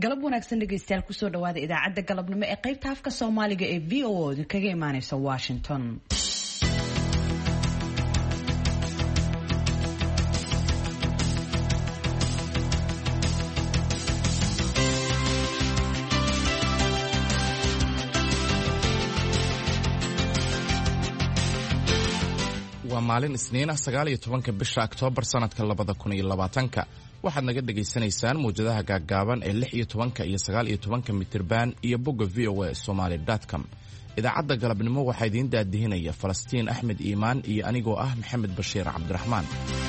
galab wanaagsan dhegeystayaal kusoo dhawaada idaacadda galabnimo ee qaybta afka Soomaaliga ee VOA kaga imaanaysa Washington. waa maalin Isniin ah 19 bisha Oktoobar sanadka 2020 waxaad naga dhageysanaysaan muujadaha gaagaaban ee 16 iyo 19 mitirban iyo bogga voasomali.com. idaacadda galabnimo waxaa idiin daadihinaya Falastiin Axmed Iimaan iyo anigoo ah Maxamed Bashiir Cabdiraxmaan.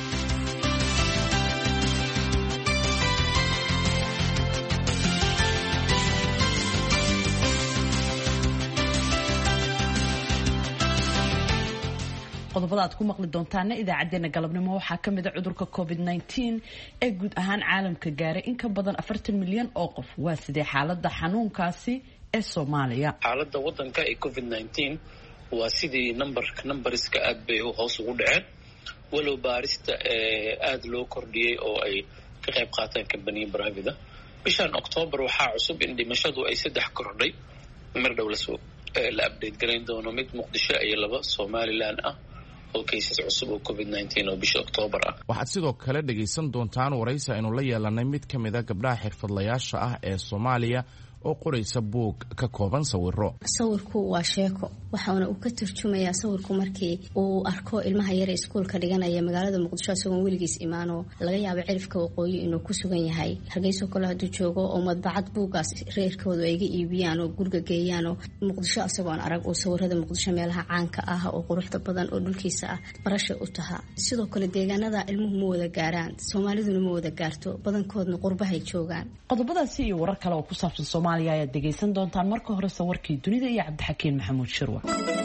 qodobada aad ku maqli doontaana idaacadeena galabnimo waxaa ka mid ah cudurka COVID-19 ee guud ahaan caalamka gaaray in ka badan 40 milyan oo qof. waa sidee xaaladda xanuunkaasi ee Soomaaliya? xaaladda wadanka ee COVID-19 waa sidii numberiska aad bay hoos ugu dhaceen walow baarista aad loo kordhiyay oo ay ka qayb qaataan kambaniyo private. bishan Oktoobar waxaa cusub in dhimashadu ay 3 kordhay mar dhow la update gareyn doono mid Muqdisho iyo 2 Somaliland ah oo cases cusub oo COVID-19 oo bisha Oktoobar ah. waxaad sidoo kale dhageysan doontaan waraysi aynu la yeelanay mid ka mid ah gabdhaha xirfadlayaasha ah ee Soomaaliya oo qoraysa buug ka kooban sawirro. sawirku waa sheeko waxaana uu ka turjumayaa sawirku markii uu arko ilmaha yar ee iskuulka dhiganaya magaalada Muqdisho asagoo weligiis imaano laga yaabo cirifka waqooyi inuu ku sugan yahay Hargeysa kale haduu joogo oo madbacad buugaas reerkoodu ay ga iibiyaan oo guriga geeyaan oo Muqdisho asagoo arag oo sawirada Muqdisho meelaha caanka ah oo quruxda badan oo dhulkiisa ah barasho u taha. sidoo kale deegaanada ilmuhu ma wada gaaraan Soomaaliduna ma wada gaarto badankoodna qurbahay joogaan. qodobadaasi iyo warar kale oo ku saabsan Soomaaliya ayaad dhegeysan doontaan marka hore sawirkii dunida iyo Cabdixakiin Maxamuud Shirwa.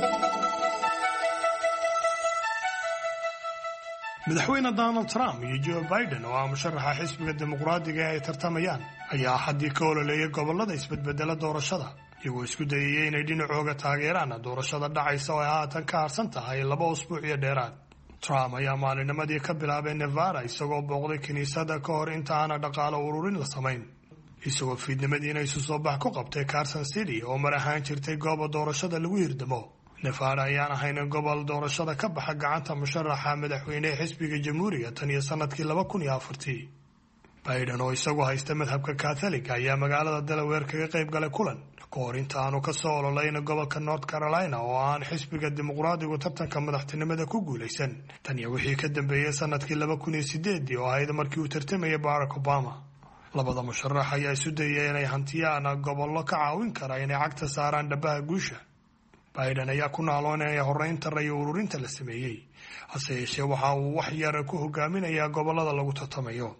madaxweyne Donald Trump iyo Joe Biden oo ah musharaxa xisbiga dimuqraadiga ee ay tartamayaan ayaa xadii ka ololeeyay gobolada isbedbedela doorashada iyagoo isku dayay inay dhinacooga taageeraan doorashada dhacaysa oo ay haatan ka harsan tahay 2 usbuuc iyo dheeraad. Trump ayaa maalinimadii ka bilaabay Nevada isagoo booqday kiniisadda ka hor inta aan dhaqaale ururin la samayn, isagoo fiidnimadiina isu soo bax ku qabtay Carson City oo mar ahaan jirtay goob doorashada lagu hirdamo. Nevada ayaan ahayn gobol doorashada ka baxa gacanta musharaxa madaxweyne xisbiga Jamhuuriga tan iyo sanadkii 2004. Biden oo isagu haysta madhabka Catholic ayaa magaalada Delaware kaga qayb galay kulan ka hor inta aanu ka soo ololeyn gobolka North Carolina oo aan xisbiga dimuqraadigu tartanka madaxtinimada ku guuleysan tan iyo wixii ka dambeeyay sanadkii 2008 oo ahayd markii uu tartamayay Barack Obama. labada musharax ayaa isu dayay inay hantiyaan gobollo ka caawin kara inay cagta saaraan dhabaha guusha. Biden ayaa ku naaloonaya horeynta rayo ururinta la sameeyay, hase yeeshee waxa uu wax yar ku hogaaminayaa gobollada lagu tartamayo.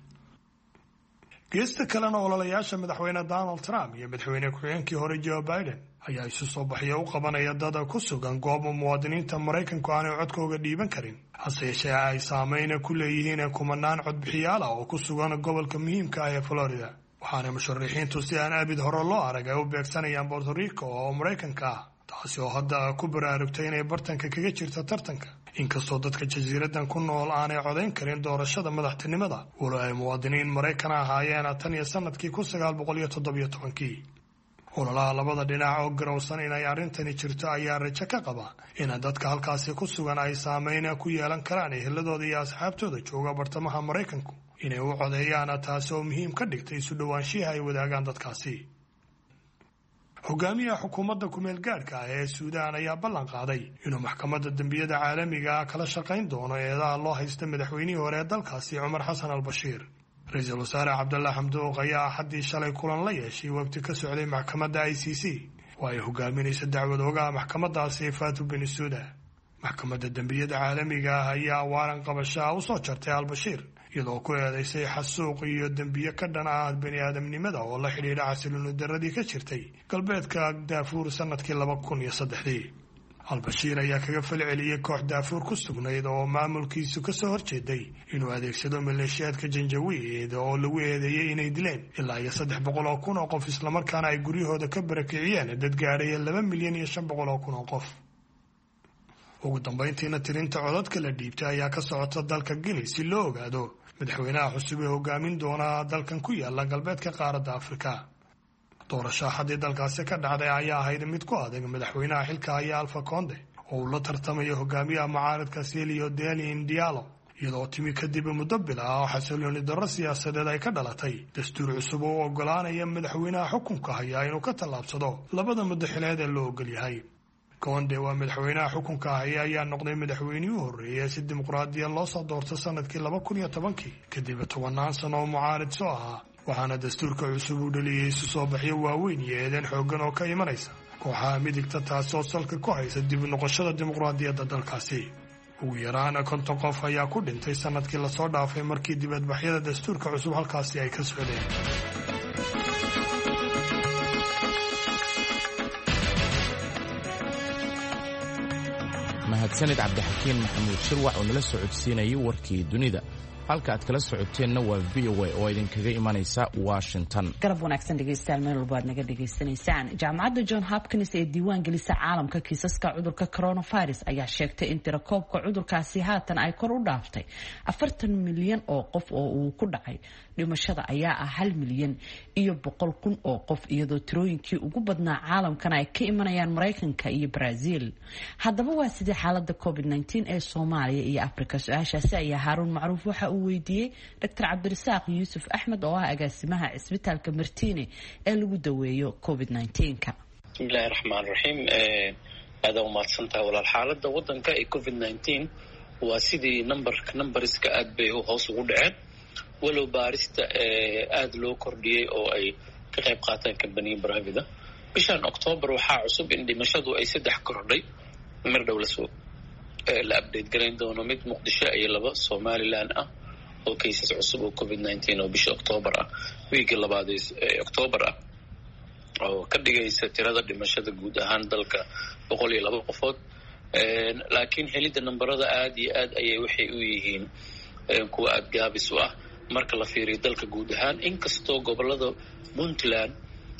geesta kalena ololayaasha madaxweyne Donald Trump iyo madaxweyne ku-xigeenkii hore Joe Biden ayaa isu soo baxaya u qabanaya dad ku sugan goob muwaadiniinta Mareykanku aanay codkooga dhiiban karin, hase yeeshee ay saameyn ku leeyihiin kumanaan codbixiyaal ah oo ku sugan gobolka muhiimka ah ee Florida. waxaana musharaxiintu si aan abid hore loo arag ay u beegsanayaan Puerto Rico oo Mareykanka ah, taasi oo hadda ku baraarugtay inay bartanka kaga jirto tartanka, inkastoo dadka jasiiradan ku nool aanay codayn karin doorashada madaxtinimada walow ay muwaadiniin Mareykan ahaayeen tan iyo sanadkii 1917. ololaha labada dhinac oo garowsan inay arrintani jirto ayaa rajo ka qaba in dadka halkaasi ku sugan ay saameyn ku yeelan karaan eheladooda iyo asxaabtooda jooga bartamaha Mareykanku inay u codeeyaan, taasi oo muhiim ka dhigtay isu dhawaanshiyaha ay wadaagaan dadkaasi. hogaamiyaha xukuumadda ku-meel gaadhka ah ee Suudaan ayaa ballan qaaday inuu maxkamadda dambiyada caalamiga ah kala shaqayn doono eedaha loo haysta madaxweynihii hore ee dalkaasi Cumar Xasan al-Bashiir. ra-iisul wasaare Cabdulla Hamdok ayaa xadii shalay kulan la yeeshay waqti ka socday maxkamadda ICC oo ay hogaaminaysa dacwad ogaha maxkamadaasi Fatou Bensouda. maxkamadda dambiyada caalamiga ah ayaa waaran qabasho u soo jartay al-Bashiir iyadoo ku eedeysay xasuuq iyo dambiyo ka dhan ah bini'aadamnimada oo la xidhiidha xasilooni darradii ka jirtay galbeedka Darfur sanadkii 2003. al-Bashiir ayaa kaga falceliyay koox Darfur ku sugnayd oo maamulkiisu ka soo horjeeday inuu adeegsado maleeshiyaadka Janjaweed oo lagu eedeeyay inay dileen ilaa 300,000 oo qof isla markaana ay guryahooda ka barakiciyeen dad gaadhay 2,500,000 oo qof. ugu dambayntiina tirinta codadka la dhiibtay ayaa ka socota dalka Guinea si loo ogaado madaxweynaha cusub ee hogaamin doona dalkan ku yaala galbeedka qaaradda Afrika. doorasho haddii dalkaasi ka dhacday ayaa ahayd mid ku adag madaxweynaha xilka haya Alpha Conde oo la tartamaya hogaamiyaha mucaaradka Cellio Dalein Diallo iyadoo timi kadib muddo bil ah oo xasilooni darro siyaasadeed ay ka dhalatay dastuur cusub oo ogolaanaya madaxweynaha xukunka haya inuu ka tallaabsado labada madaxweyne ee loo ogol yahay. Conde waa madaxweynaha xukunka haya ayaa noqday madaxweynihii u horreeyay si dimuqraadiya loo soo doortay sanadkii 2010 kadib 10 sano oo mucaarid soo ahaa, waxaana dastuurka cusub u dhaliyay isu soo baxyo waaweyn iyo eedayn xooggan oo ka imanaysa kooxaha midigta taasoo salka ku haysa dib u noqoshada dimuqraadiyadda dalkaasi. ugu yaraan 50 qof ayaa ku dhintay sanadkii la soo dhaafay markii dibadbaxyada dastuurka cusub halkaasi ay ka socdeen. mahadsanid cabdixakiin maxamuud shirwac oo nala socodsiinayay warkii dunida. halka aad kala socoteenna waa VOA oo idinkaga imanaysa Washington. garab wanaagsan dhegeystayaal meel walba aad naga dhegeysanaysaan. jaamacadda John Hopkins ee diiwaan gelisa caalamka kiisaska cudurka coronavirus ayaa sheegtay in tirakoobka cudurkaasi haatan ay kor u dhaaftay 40 milyan oo qof oo uu ku dhacay. dhimashada ayaa ah 1 milyan iyo 100,000 oo qof iyadoo tirooyinkii ugu badnaa caalamkana ay ka imanayaan Mareykanka iyo Brazil. haddaba waa sidii xaaladda COVID-19 ee Soomaaliya iyo Afrika? su-aashaasi ayaa Haruun Macruuf waxa weydiiyey Dr. Cabdirasaaq Yuusuf Axmed oo ah agaasimaha cisbitaalka Martini ee lagu daweeyo COVID-19-ka. bismillaahi raxmaani raxiim. aada u mahadsantahay walaal. xaaladda waddanka ee COVID-19 waa sidii numbariska aad bay hoos ugu dhaceen, walow baarista aada loo kordhiyey oo ay ka qayb qaataan kambaniya private. bishan Oktoobar waxaa cusub in dhimashadu ay 3 kordhay, mar dhow la update garayn doono mid Muqdisho iyo 2 Somaliland ah oo cases cusub oo COVID-19 oo bisha Oktoobar ah, wiigi labaad ee Oktoobar ah, oo ka dhigaysa tirada dhimashada guud ahaan dalka 102 qofood. laakiin helida nambarada aad iyo aad ayay waxay u yihiin kuwa aad gaabis u ah marka la fiiriyo dalka guud ahaan, inkastoo gobolada Puntland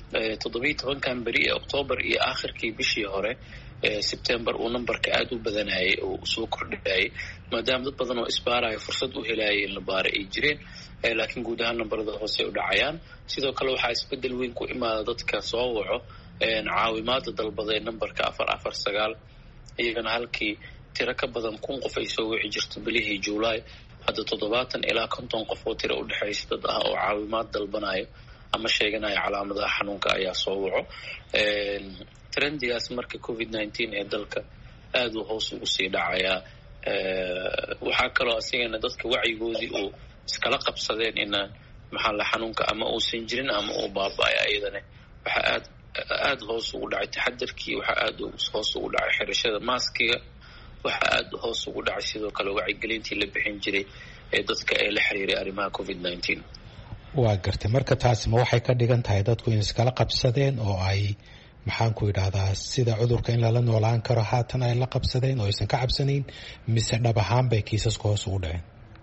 17 beri ee Oktoobar iyo aakhirkii bishii hore September uu nambarka aad u badanayay oo soo kordhayay maadaama dad badan oo isbaaraya fursad u helayay in la baaro ay jireen, laakiin guud ahaan nambarada hoose u dhacayaan. sidoo kale waxaa isbedel weyn ku imaada dadka soo waco caawimaada dalbada ee nambarka 449 iyagana halkii tiro ka badan 1,000 qof ay soo wici jirto bilihii July, hadda 70 ilaa 50 qof oo tiro u dhaxaysa dad ah oo caawimaad dalbanayo ama sheeganaya calaamadaha xanuunka ayaa soo waco. trendigaas marka COVID-19 ee dalka aad u hoos ugu sii dhacayaa. waxaa kaloo asigana dadka wacyigoodii uu iskala qabsadeen inaan xanuunka ama uusan jirin ama uu baaba'aya iyadana waxaa aad hoos ugu dhacay taxadarkii, waxaa aad hoos ugu dhacay xirashada maaskiga, waxaa aad hoos ugu dhacay sidoo kale wacyigelintii la bixin jiray ee dadka ee la xiriiray arrimaha COVID-19. waa gartay. marka taasi ma waxay ka dhigan tahay dadku in iskala qabsadeen oo ay maxaan ku idhaahdaa sida cudurka in lala noolaan karo haatan ay la qabsadeen oo aysan ka cabsanayn, mise dhab ahaan bay kiisaska hoos ugu dhaceen?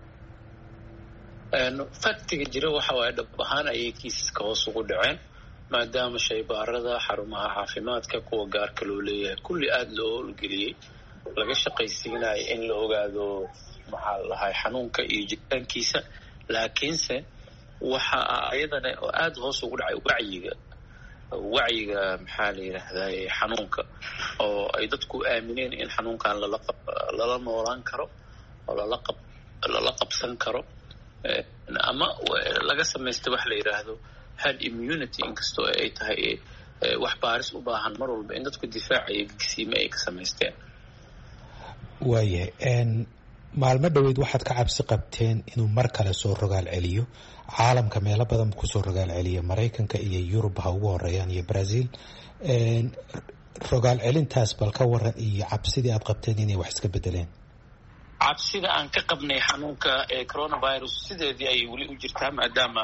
faktiga jira waxa waaye dhab ahaan ayay kiisaska hoos ugu dhaceen maadaama shaybaarada, xarumaha caafimaadka, kuwa gaarka loo leeyahay kulli aada loo howlgeliyey, laga shaqaysiinayo in la ogaado xanuunka iyo jiritaankiisa. laakiinse waxa ayadana aada hoos ugu dhacay wacyiga maxaa la yidhaahdaa xanuunka, oo ay dadku aamineen in xanuunkan lala noolaan karo oo lala qabsan karo, ama laga samaysta wax la yidhaahdo herd immunity, inkastoo ay tahay wax baaris u baahan mar walba in dadku difaacaya gigsiime ay ka samaysteen. waayahay. maalmo dhoweed waxaad ka cabsi qabteen inuu mar kale soo rogaal celiyo, caalamka meelo badan kusoo rogaal celiya, Mareykanka iyo Yurub ha ugu horeeyaan iyo Brazil. rogaal celintaas bal ka waran iyo cabsidii aad qabteen inay wax iska bedeleen? cabsida aan ka qabnay xanuunka ee coronavirus sideedii ay weli u jirtaa maadaama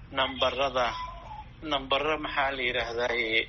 nambara maxaa la yidhaahdaa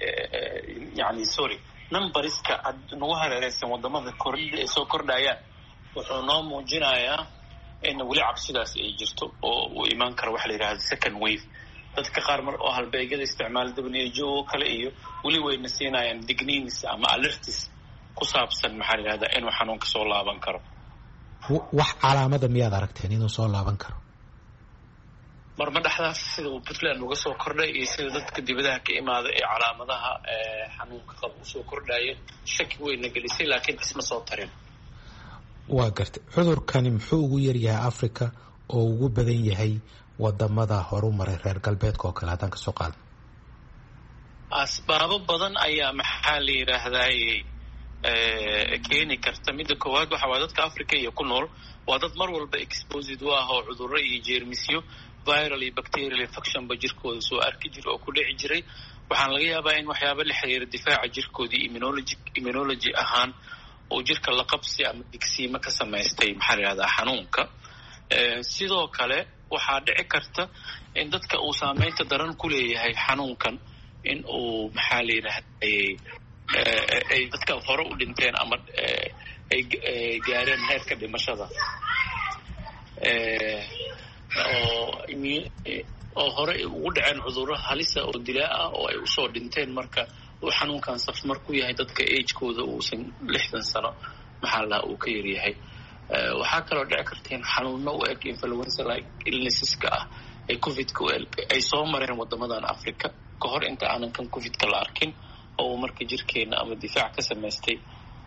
numbariska nagu hareereysan wadamada kordhida ay soo kordhayaan wuxuu noo muujinayaa in weli cabsidaas ay jirto oo uu imaan karo waxa la yidhahda second wave. dadka qaar mar oo halbeegyada isticmaala WHO kale iyo weli wayna siinayaan digniins ama alertis ku saabsan maxaa la yidhahdaa inuu xanuunka soo laaban karo. wax calaamada miyaad aragteen inuu soo laaban karo? marma dhexdaas sida uu Puntland uga soo kordhay iyo sida dadka dibadaha ka imaada ee calaamadaha xanuunka qaba usoo kordhayeen shaki weyna gelisay, laakiin isma soo tarin. waa gartay. cudurkani muxuu ugu yaryahay Africa oo ugu badan yahay wadamada horumaray reer galbeedka oo kale haddaan kasoo qaadno? asbaabo badan ayaa maxaa la yidhaahdaay keeni karta. midda koowaad waxa waa dadka Africa iyo ku nool waa dad mar walba exposed u ah oo cudurro iyo jeermisyo viral iyo bacterial infection ba jirkooda soo arki jira oo ku dhici jiray. waxaan laga yaabaa in waxyaaba la xiriira difaaca jirkoodii immunology ahaan oo jirka la qabsi ama digsiimo ka samaystay maxaa la yidhahdaa xanuunka. sidoo kale waxaa dhici karta in dadka uu saameynta daran ku leeyahay xanuunkan in uu maxaa la yidhahday ay dadka hore u dhinteen ama ay gaareen heerka dhimashada oo hore ugu dhaceen cudurro halisa oo dilaa ah oo ay usoo dhinteen. marka uu xanuunkan safmar ku yahay dadka agekooda uusan 60 sano maxaa la uu ka yaryahay. waxaa kaloo dhici karta in xanuuno u eg influenza like illnesseska ah ay covidka ay soo mareen wadamadan Africa ka hor inta aanan kan covidka la arkin, oo marka jirkeena ama difaac ka samaystay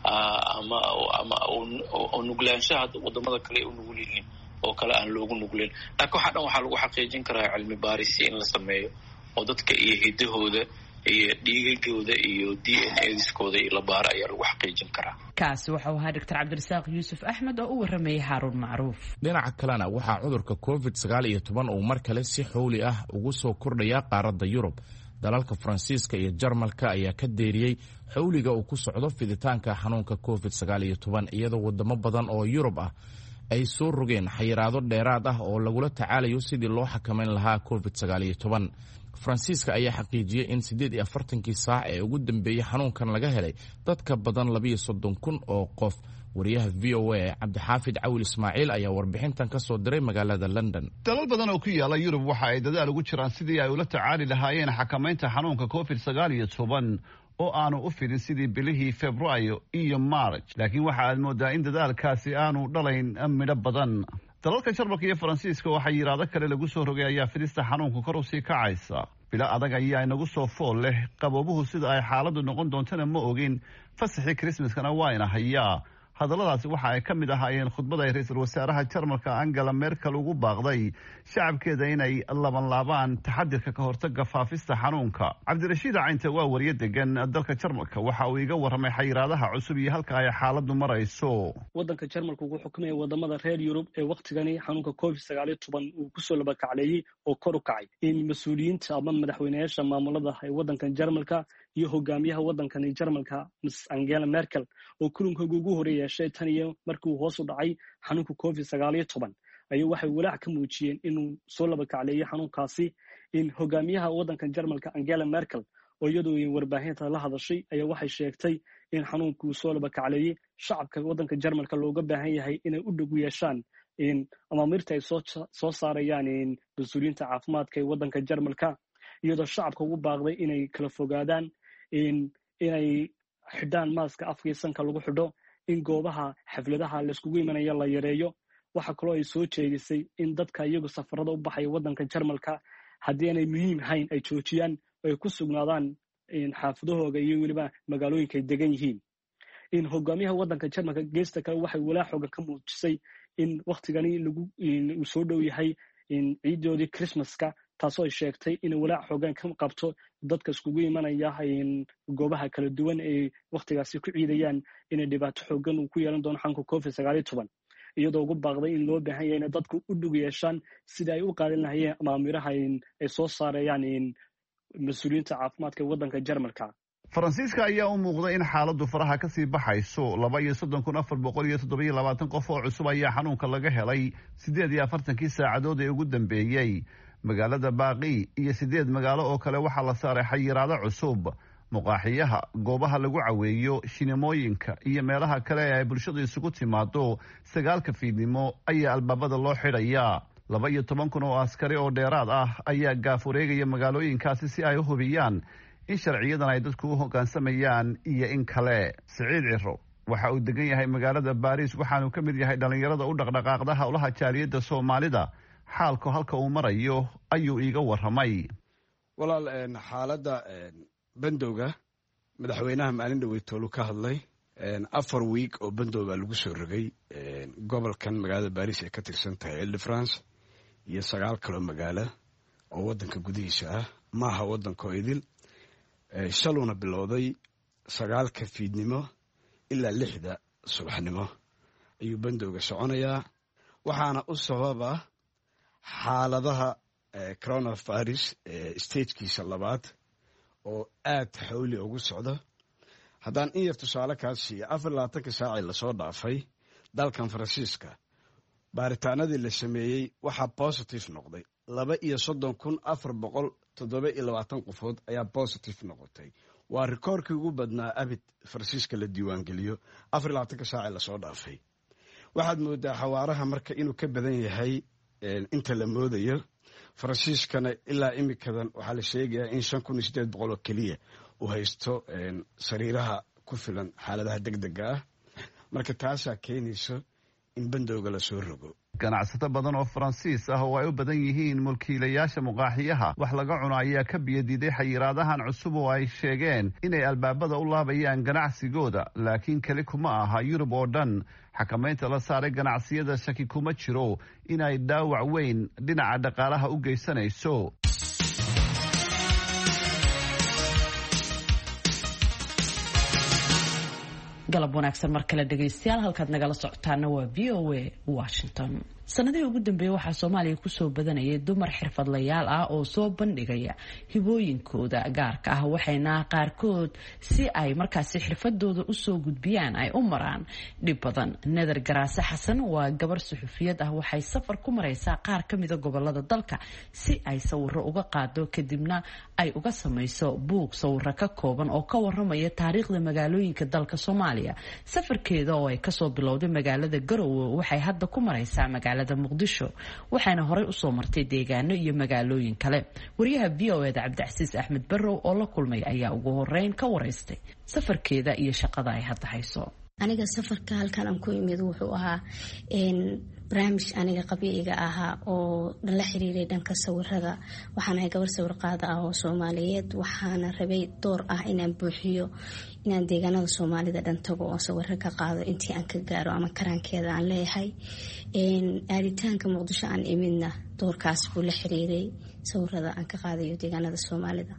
ama nuglaanshaha wadamada kale u nugul yihiin oo kale aan loogu nugleen. laakiin waxaa dhan waxaa lagu xaqiijin karaa cilmi baaris in la sameeyo oo dadka iyo hidahooda iyo dhiigagooda iyo DNA-diskooda iyo la baaro ayaa lagu xaqiijin karaa. kaasi waxau ahaa Dr. Cabdirasaaq Yuusuf Axmed oo u waramayay Haaruun Macruuf. dhinaca kalena waxaa cudurka COVID-19 uu mar kale si xowli ah ugu soo kordhaya qaaradda Yurub. dalalka Faransiiska iyo Jarmalka ayaa ka deeriyey xowliga uu ku socdo fiditaanka xanuunka COVID-19 iyadoo wadamo badan oo Yurub ah ay soo rogeen xayiraado dheeraad ah oo lagula tacaalayo sidii loo xakameyn lahaa COVID-19. Faransiiska ayaa xaqiijiyey in 48 saac ee ugu dambeeyay xanuunkan laga helay dadka badan 32,000 oo qof. wariyaha VOA Cabdixaafid Cawil Ismaaciil ayaa warbixintan ka soo diray magaalada London. dalal badan oo ku yaala Yurub waxa ay dadaal ugu jiraan sidii ay ula tacaali lahaayeen xakamaynta xanuunka COVID-19 oo aanu u fidin sidii bilihii Febraayo iyo March, laakiin waxa aad moodaa in dadaalkaasi aanu dhalayn midho badan. dalalka Jarmalka iyo Faransiiska waxaa yiraahdo kale lagu soo rogay ayaa fidista xanuunka kor u sii kacaysa. bila adag ayaa inagu soo fool leh, qaboobuhu sida ay xaaladdu noqon doontana ma ogin, fasaxii Christmaskana waa ina hayaa. hadalladaasi waxa ay ka mid ahaayeen khudbada ay ra'iisul wasaaraha Jarmalka Angela Merkel ugu baaqday shacabkeeda inay laabaan taxadirka ka hortagga faafista xanuunka. Cabdirashiid Caynte waa wariye degan dalka Jarmalka, waxa uu iga warramay xayiraadaha cusub iyo halka ay xaaladdu marayso. waddanka Jarmalka wuxuu xukumaya wadamada reer Yurub ee waqtigani xanuunka COVID-19 uu ku soo laba kacleeyay oo kor u kacay. in mas'uuliyiinta ama madaxweynayaasha maamulada ee waddankan Jarmalka iyo hogaamiyaha waddankan Jarmalka Miss Angela Merkel oo kulankooda ugu horeeyay tan iyo markii uu hoos u dhacay xanuunka COVID-19 ayuu waxay walaac ka muujiyeen inuu soo laba kacleeyay xanuunkaasi. in hogaamiyaha waddankan Jarmalka Angela Merkel oo iyadoo warbaahinta la hadashay ayaa waxay sheegtay in xanuunku soo laba kacleeyay shacabka waddanka Jarmalka looga baahan yahay inay u dhug yeeshaan in amaamirta ay soo saarayaan in mas'uuliyiinta caafimaadka ee waddanka Jarmalka, iyadoo shacabka ugu baaqday inay kala fogaadaan, inay xidhaan maaska afka iyo sanka lagu xidho, in goobaha xafladaha la iskugu imanayo la yareeyo. waxa kaloo ay soo jeedisay in dadka iyagu safarada u baxaya waddanka Jarmalka haddii aanay muhiim ahayn ay joojiyaan oo ay ku sugnaadaan xaafadahooda iyo weliba magaalooyinka ay degan yihiin. in hogaamiyaha waddanka Jarmalka geesta kale waxay walaac xoogan ka muujisay in waqtigani uu soo dhow yahay ciidoodii Christmaska, taasoo ay sheegtay in walaac xoogan ka qabto dadka iskugu imanaya goobaha kala duwan ee waqtigaasi ku ciidayaan inay dhibaato xoogan uu ku yeelan doono xanuunka COVID-19, iyadoo ugu baaqday in loo baahan yahay in dadku u dhug yeeshaan sida ay u qaadan lahaayeen amaamiraha ay soo saarayaan mas'uuliyiinta caafimaadka ee waddanka Jarmalka. Faransiiska ayaa u muuqday in xaaladdu faraha ka sii baxayso. 32,427 qof oo cusub ayaa xanuunka laga helay 48 saacadood ee ugu dambeeyey. magaalada Baaqi iyo 8 magaalo oo kale waxaa la saaray xayiraado cusub. muqaaxiyaha, goobaha lagu caweeyo, shineemooyinka iyo meelaha kale ee ay bulshadu isugu timaado 9 fiidnimo ayaa albaabada loo xidhayaa. 12,000 oo askari oo dheeraad ah ayaa gaaf wareegaya magaalooyinkaasi si ay u hubiyaan in sharciyadan ay dadku u hoggaansamayaan iyo in kale. Siciid Ciro waxa uu degan yahay magaalada Baariis waxaanu ka mid yahay dhalinyarada u dhaqdhaqaaqda howlaha jaaliyadda Soomaalida. Xaalku halka uu marayo ayuu iiga warramay. walaal xaaladda bandowga madaxweynaha maalin dhaweytoolu ka hadlay 4 week oo bandowga lagu soo rogay gobolkan magaalada Baariis ee ka tirsan tahay Île-de-France iyo 9 kale magaalo oo wadanka gudihiisa ah maaha wadanka idil shaluna bilowday 9 fiidnimo ilaa 6 subaxnimo ayuu bandowga soconayaa waxaana u sababa xaaladaha coronavirus stagekiisa labaad oo aad xawli ugu socda. haddaan in yar tusaale kaas siiyo 24 saacii lasoo dhaafay dalkan Faransiiska baaritaanadii la sameeyey waxaa positive noqday 32,427 qofood ayaa positive noqotay. waa rikoorkii ugu badnaa abid Faransiiska la diiwaangeliyo 24 saacii lasoo dhaafay. waxaad moodaa xawaaraha marka inuu ka badan yahay inta la moodayo. Faransiiskana ilaa imikadan waxaa la sheegayaa in 5,800 oo keliya uu haysto sariiraha ku filan xaaladaha degdega ah. marka taasaa keenayso in bandowga la soo rogo. ganacsato badan oo Faransiis ah oo ay u badan yihiin mulkiilayaasha muqaaxiyaha wax laga cuno ayaa ka biyadiiday xayiraadahan cusub oo ay sheegeen inay albaabada u laabayaan ganacsigooda. laakiin keli kuma aha Yurub oo dhan. xakamaynta la saaray ganacsiyada shaki kuma jiro inay dhaawac weyn dhinaca dhaqaalaha u geysanayso. galab wanaagsan mar kale dhegaystayaal halkaad nagala socotaana waa VOA Washington. sanadihii ugu dambeeyay waxaa Soomaaliya kusoo badanayay dumar xirfadlayaal ah oo soo bandhigaya hibooyinkooda gaarka ah waxayna qaarkood si ay markaasi xirfadooda u soo gudbiyaan ay u maraan dhib badan. Nadar Garaase Xasan waa gabar suxufiyad ah waxay safar ku maraysaa qaar ka mid ah gobolada dalka si ay sawirro uga qaado kadibna ay uga samayso buug sawirro ka kooban oo ka warramaya taariikhda magaalooyinka dalka Soomaaliya. safarkeeda oo ay kasoo bilowday magaalada Garowe waxay hadda ku maraysaa magaalada Muqdisho waxaana horey u soo martay deegaano iyo magaalooyin kale. wariyaha VOA Cabdicasiis Axmed Barrow oo la kulmay ayaa ugu horeyn ka wareystay safarkeeda iyo shaqada ay hadda hayso. aniga safarka halkan aan ku imid wuxuu ahaa barnaamij aniga qabiiga ahaa oo la xiriiray dhanka sawirada. waxaan ahay gabar sawir qaada ah oo Soomaaliyeed waxaana rabay door ah inaan buuxiyo inaan deegaanada Soomaalida dhan tago oo sawirro ka qaado intii aan ka gaaro ama karaankeeda aan leeyahay. aaditaanka Muqdisho aan imidna doorkaas buu la xiriiray sawirada aan ka qaadayo deegaanada Soomaalida.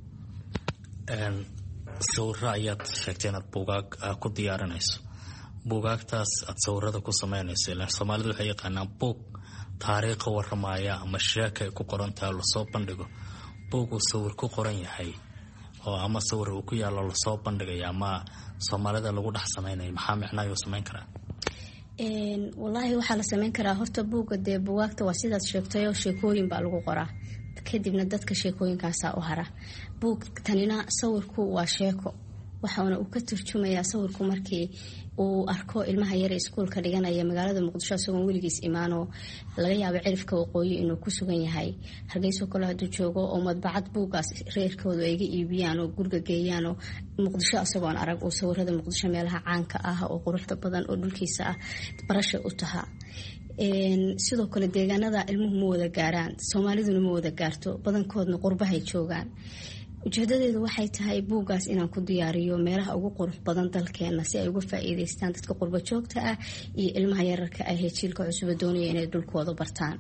sawirro ayaad sheegtay inaad buugaag ku diyaarinayso. buugaagtaas aad sawirada ku samaynayso ilaa Soomaalidu waxay yaqaanaan buug taariikh warramaya ama sheeko ay ku qoran tahay lasoo bandhigo. buug uu sawir ku qoran yahay oo ama sawir uu ku yaalo lasoo bandhigaya ama Soomaalida lagu dhex samaynayo maxaa micnaheedu samayn karaa? wallaahi waxaa la samayn karaa horta buugga dee buugaagta waa sidaad sheegtay oo sheekooyin baa lagu qoraa kadibna dadka sheekooyinkaasaa u hara. buug tanina sawirku waa sheeko waxaana uu ka turjumayaa sawirku markii uu arko ilmaha yar ee iskuulka dhiganaya magaalada Muqdisho isagoo weligiis imaano laga yaabo cirifka waqooyi inuu ku sugan yahay Hargeysa kale haduu joogo oo madbacad buugaas reerkooda ay iibiyaan oo guriga geeyaan oo Muqdisho asagoo arag oo sawirada Muqdisho meelaha caanka ah oo quruxda badan oo dhulkiisa ah barasho u taha. sidoo kale deegaanada ilmuhu ma wada gaaraan Soomaaliduna ma wada gaarto badankoodna qurbahay joogaan. ujeedadeedu waxay tahay buugaas inaan ku diyaariyo meelaha ugu qurux badan dalkeena si ay uga faa'iideystaan dadka qurba joogta ah iyo ilmaha yararka ah ee jiilka cusub doonaya inay dhulkooda bartaan.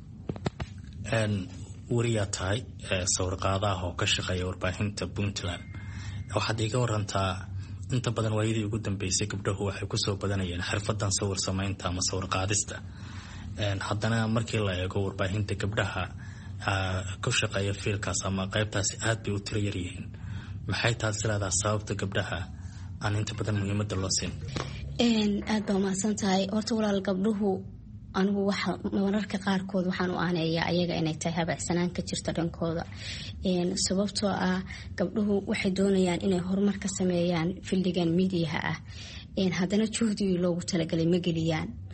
wariyaa tahay sawir qaadaha oo ka shaqeeya warbaahinta Puntland. waxaad iga warantaa inta badan waayadii ugu dambeysay gabdhuhu waxay ku soo badanayeen xirfadan sawir samaynta ama sawir qaadista. haddana markii la eego warbaahinta gabdhaha ku shaqeeya fiilkaas ama qaybtaasi aad bay u tiro yar yihiin. maxay taas leedahay sababta gabdhaha aan inta badan muhiimadda loo siin? aad baa mahadsan tahay. horta walaal gabdhuhu anigu waxa mararka qaarkood waxaan u aaneeyaa ayaga inay tahay habacsanaan ka jirta dhankooda. sababtoo ah gabdhuhu waxay doonayaan inay horumar ka sameeyaan fildigan miidiyaha ah haddana juhdigii loogu talagalay ma geliyaan.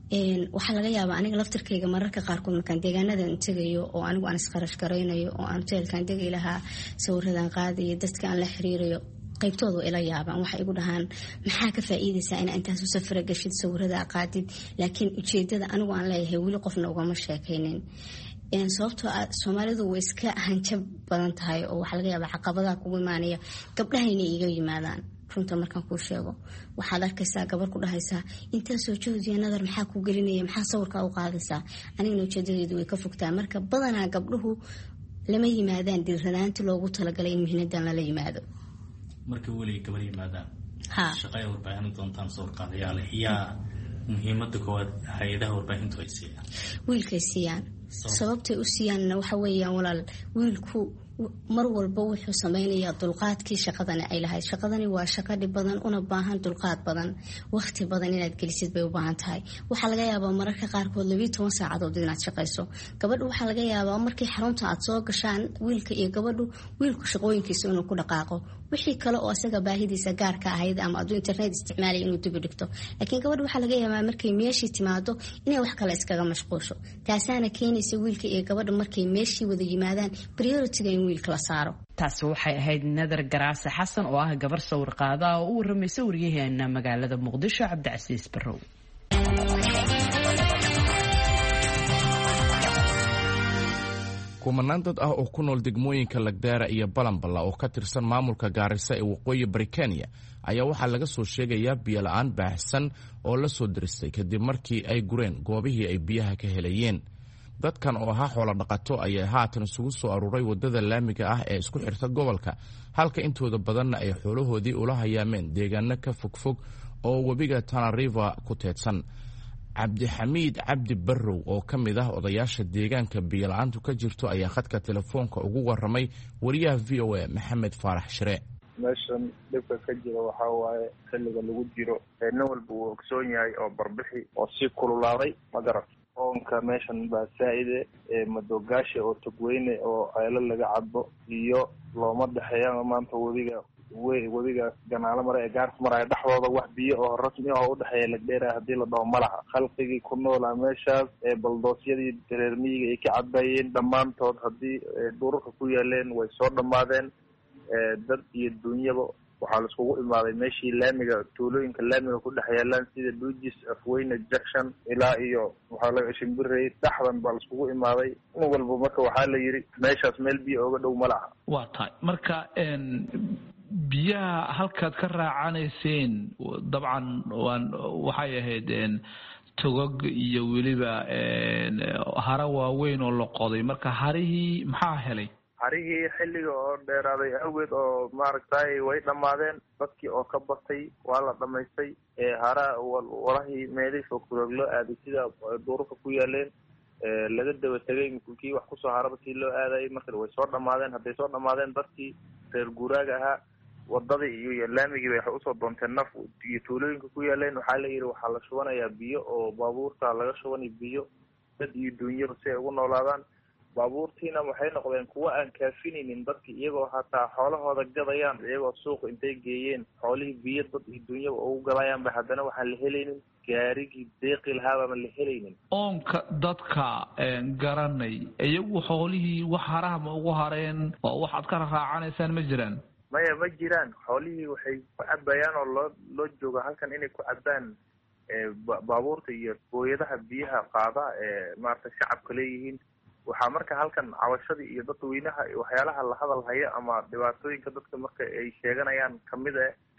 waxaa laga yaabaa aniga laftirkayga mararka qaarkood markaan deegaanadan tegayo oo anigu aan isqarash garaynayo oo aan hoteelkaan degi lahaa sawiradan qaadayo dadka aan la xiriirayo qaybtooda ila yaabaan waxay igu dhahaan maxaa ka faa'iidaysaa inaa intaas u safra gashid sawirada qaadid laakiin ujeedada anigu aan leeyahay weli qofna ugama sheekaynin sababtoo ah soomaalidu way iska hanjab badan tahay oo waxaa laga yaabaa caqabadaha kugu imaanaya gabdhaha inay iga yimaadaan runta markaan kuu sheego waxaad arkaysaa gabar ku dhahaysaa intaa soo joodiya nadar maxaa ku gelinaya maxaa sawirkaa u qaadaysaa anigana ujeedadeedu way ka fogtaa marka badanaa gabdhuhu lama yimaadaan dhiiranaanti loogu talagalay in muhiimadan lala yimaado marka weli gabar yimaadaan shaqay warbaahin doontaan sawirqaadayaal yaa muhiimada koowaad hay-adaha warbaahintu ay siiyaan wiilkay siiyaan sababtay u siiyaanna waxa weeyaan walaal wiilku mar walba wuxuu samaynayaa dulqaadkii shaqadani ay lahayd shaqadani waa shaqo dhib badan una baahan dulqaad badan waqti badan inaad gelisid bay u baahan tahay waxaa laga yaabaa mararka qaarkood 12 saacadood inaad shaqayso gabadhu waxaa laga yaabaa markii xarunta aad soo gashaan wiilka iyo gabadhu wiilku shaqooyinkiisa inuu ku dhaqaaqo wixii kale oo asaga baahidiisa gaarka ahayd ama aduu internet isticmaalay inuu dib u dhigto laakiin gabadhu waxaa laga yaabaa markay meeshii timaado inay wax kale iskaga mashquusho taasaana keenaysa wiilka iyo gabadha markay meeshii wada yimaadaan priority-ga in wiilka la saaro taasi waxay ahayd nadar garaase xasan oo ah gabar sawir qaada oo u waramaysa waryaheena magaalada muqdisho cabdicasiis barrow kumanaan dad ah oo ku nool degmooyinka Lagdheera iyo Balambala oo ka tirsan maamulka Gaarisa ee waqooyi bari Kenya ayaa waxaa laga soo sheegayaa biyo la'aan baahsan oo la soo diristay kadib markii ay gureen goobihii ay biyaha ka helayeen dadkan oo ahaa xoolo dhaqato ayaa haatan isugu soo aruuray wadada laamiga ah ee isku xirta gobolka halka intooda badanna ay xoolahoodii ula hayaameen deegaano ka fogfog oo webiga Tana River ku teedsan cabdixamiid cabdi barrow oo ka mid ah odayaasha deegaanka biyo la'aantu ka jirto ayaa khadka telefoonka ugu waramay wariyaha VOA Maxamed Faarax Shire meeshan dhibka ka jira waxaa waaye xilliga lagu jiro nin walba uu ogsoon yahay oo barbixi oo sii kululaaday magarat oonka meeshan baa saa'ide madoogaasha oo togweyne oo ceelo laga cadbo iyo looma dhexeeyaan maanta wadiga ganaalo mara ee gaarka maraya dhexdooda wax biyo oo rasmi ah oo u dhexeeya Lagdheera haddii la dhaho malaha khalqigii ku noolaa meeshaas baldoosyadii reer miyiga ay ka cadbayeen dhammaantood haddii dhurarka ku yaaleen way soo dhammaadeen dad iyo dunyaba waxaa la iskugu imaaday meeshii laamiga tuulooyinka laamiga ku dhex yaalaan sida Dujis Afweyne Junction ilaa iyo waxaa laga Shimbirey dhaxdan baa la iskugu imaaday in walba marka waxaa la yiri meeshaas meel biyo uga dhow malaha waa tahay marka biyaha halkaad ka raacanayseen dabcan waxay ahayd togog iyo weliba hara waaweyn oo la qoday marka harihii maxaa helay harihii xilliga oo dheeraaday awgeed oo maaragtay way dhammaadeen dadkii oo ka batay waa la dhamaystay hara warahii meelihii fogfog loo aaday sida duurka ku yaaleen laga daba tegay kii wax kusoo haraba kii loo aadayay marka way soo dhammaadeen hadday soo dhammaadeen dadkii reer guuraaga ahaa wadadii iyo laamigii bay usoo doonteen naf iyo tuulooyinka ku yaaleen waxaa la yidhi waxaa la shubanayaa biyo oo baabuurta laga shubanay biyo dad iyo dunyaba si ay ugu noolaadaan baabuurtiina waxay noqdeen kuwa aan kaafinaynin dadki iyagoo hataa xoolahooda gadayaan iyagoo suuqa intay geeyeen xoolihii biyo dad iyo dunyaba ugu gadayaanba haddana waxaan la helaynin gaarigii deeqi lahaabama la helaynin oonka dadka garanay iyagu xoolihii wax haraha ma ugu hareen oo waxaad ka raacanaysaan ma jiraan maya ma jiraan xoolihii waxay ku cabayaan oo loo jooga halkan inay ku cabaan baabuurta iyo booyadaha biyaha qaada maaragtay shacabka leeyihiin waxaa marka halkan cabashadii iyo dadweynaha waxyaalaha la hadal haya ama dhibaatooyinka dadka marka ay sheeganayaan kamid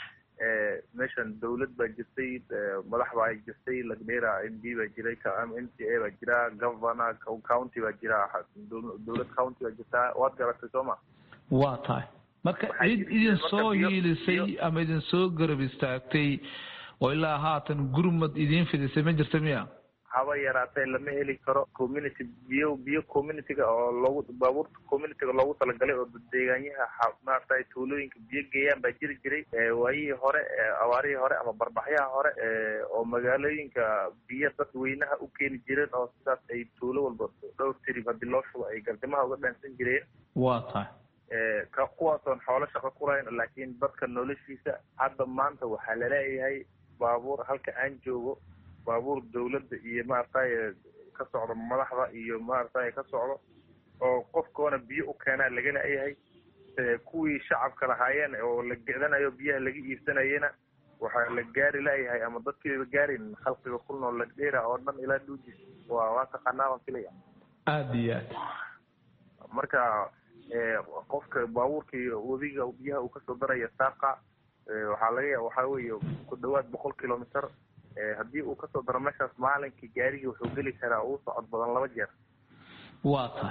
meeshan dawlad baa jirtay madax baa jirtay Lagdheera MD baa jiray MCA baa jira governor county baa jira dawlad county baa jirta waad garatay sooma waa tahay marka idin soo hiilisay ama idin soo garab istaagtay oo ilaa haatan gurmad idin fidisay ma jirta miya haba yaraatay lama heli karo community biyo community-ga oo loogu baabuurta community-ga loogu talagalay oo deegaanyaha maaragtay tuulooyinka biyo geeyaan baa jiri jiray waayihii hore awaarihii hore ama barbaxyaha hore oo magaalooyinka biyo dadweynaha u keeni jireen oo sidaas ay tuulo walba dhowr tirib haddii loo shubo ay gardimaha uga dhaansan jireen waa tahay kuwaasoon xoolo shaqo ku lahayn laakiin dadka noloshiisa hadda maanta waxaa laleeyahay baabuur halka aan joogo baabuur dawladda iyo maaragtay ka socdo madaxda iyo maaragtay ka socdo oo qofkoona biyo u keenaa laga leeyahay kuwii shacabka lahaayeen oo la gecdanayo biyaha laga iibsanayena waxaa la gaari leeyahay ama dadkiiba gaarin khalqiga ku nool la dheera oo dhan ilaa dhuujis waa taqaanaa waan filaya aad iyo aad marka qofka baabuurkii wadiga biyaha uu kasoo daraya saaqa waxaa laga yaaba waxaa weeye ku dhawaad 100 kilomitir haddii uu kasoo daro meeshaas maalinkii gaarigii wuxuu geli karaa uu socod badan 2 jeer waa tahay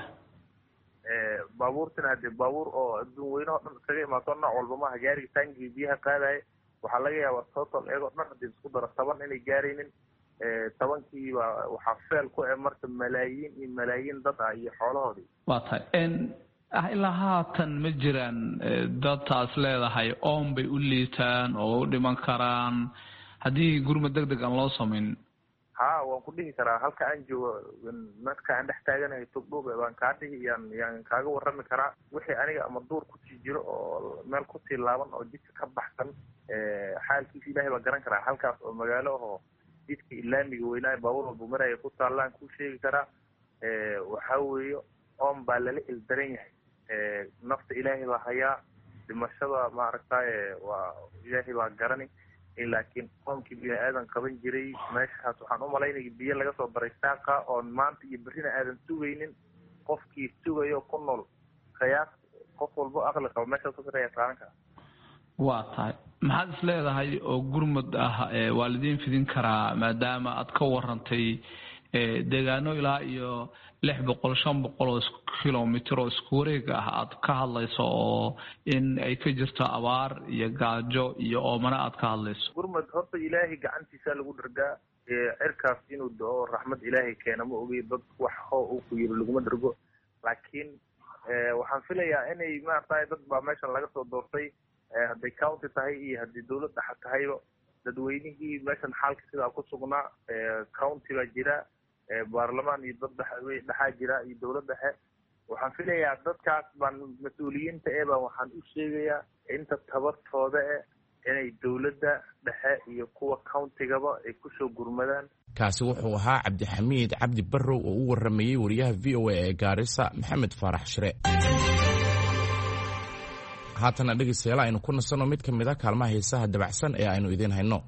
baabuurtina haddii baabuur oo adduun weynaha dhan iskaga imaato nooc walba maaha gaarigii taangii biyaha qaadaya waxaa laga yaabaa total eego dhan haddii isku daro 10 inay gaaraynin 10kii waxaa feel ku marka malaayiin iyo malaayiin dad ah iyo xoolahoodii waa tahay ilaa haatan ma jiraan dadtaas leedahay oon bay u liitaan oo u dhiman karaan haddii gurmad degdeg aan loo samayn waan ku dhihi karaa halka aan joogo marka aan dhex taaganahay togdhoob baan kaa dhihi yaan kaaga warrami karaa wixii aniga ama duur kusii jiro oo meel kusii laaban oo jidka ka baxsan xaalkiisa ilaahay baa garan karaa halkaas oo magaalo ahoo jidka ilaamiga weynaayo baabuur walba maraya ku taallaan kuu sheegi karaa waxaa weeye oon baa lala ildaran yahay nafta ilaahay baa hayaa dhimashada maaragtay waa ilaahay baa garani laakiin qoonkii bini aadan qaban jiray meeshaas waxaan u malaynaya biyo laga soo daray saaqa oon maanta iyo berrina aadan sugaynin qofkii sugayo ku nool qiyaas qof walbo aqli qabo meeshaas ka sarreeya qaadan kara waa tahay maxaad is leedahay oo gurmad ah waalidiin fidin karaa maadaama aad ka warantay deegaano ilaa iyo 600-500 oo kilomitir oo isku wareeg ah aad ka hadlayso oo in ay ka jirto abaar iyo gaajo iyo oomana aad ka hadlayso gurmad horta ilaahay gacantiisa lagu dhargaa cirkaas inuu doo raxmad ilaahay keena ma ogi dad wax oo uu ku yiri laguma dhargo laakiin waxaan filayaa inay maartay dad baa meeshan laga soo doortay hadday county tahay iyo haddii dawlad dhexe tahayba dadweynihii meeshan xaalka sidaa ku sugnaa county baa jira baarlamaan iyo dad dhexaa jira iyo dawlad dhexe waxaan filayaa dadkaas baan mas-uuliyiinta baan waxaan u sheegayaa inta tabartooda inay dawladda dhexe iyo kuwa countigaba ay kusoo gurmadaan kaasi wuxuu ahaa cabdixamiid cabdi barrow oo u waramayey wariyaha v o a ee gaarisa maxamed faarax shire haatana dhegeystayaal aynu ku nasanno mid ka mid a kaalmaha heesaha dabacsan ee aynu idiin hayno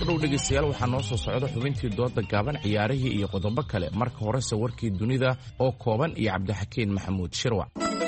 goordhow dhegaystayaal waxaa noo soo socda xubintii dooda gaaban ciyaarihii iyo qodobo kale marka horese warkii dunida oo kooban iyo cabdixakiin maxamuud shirwac.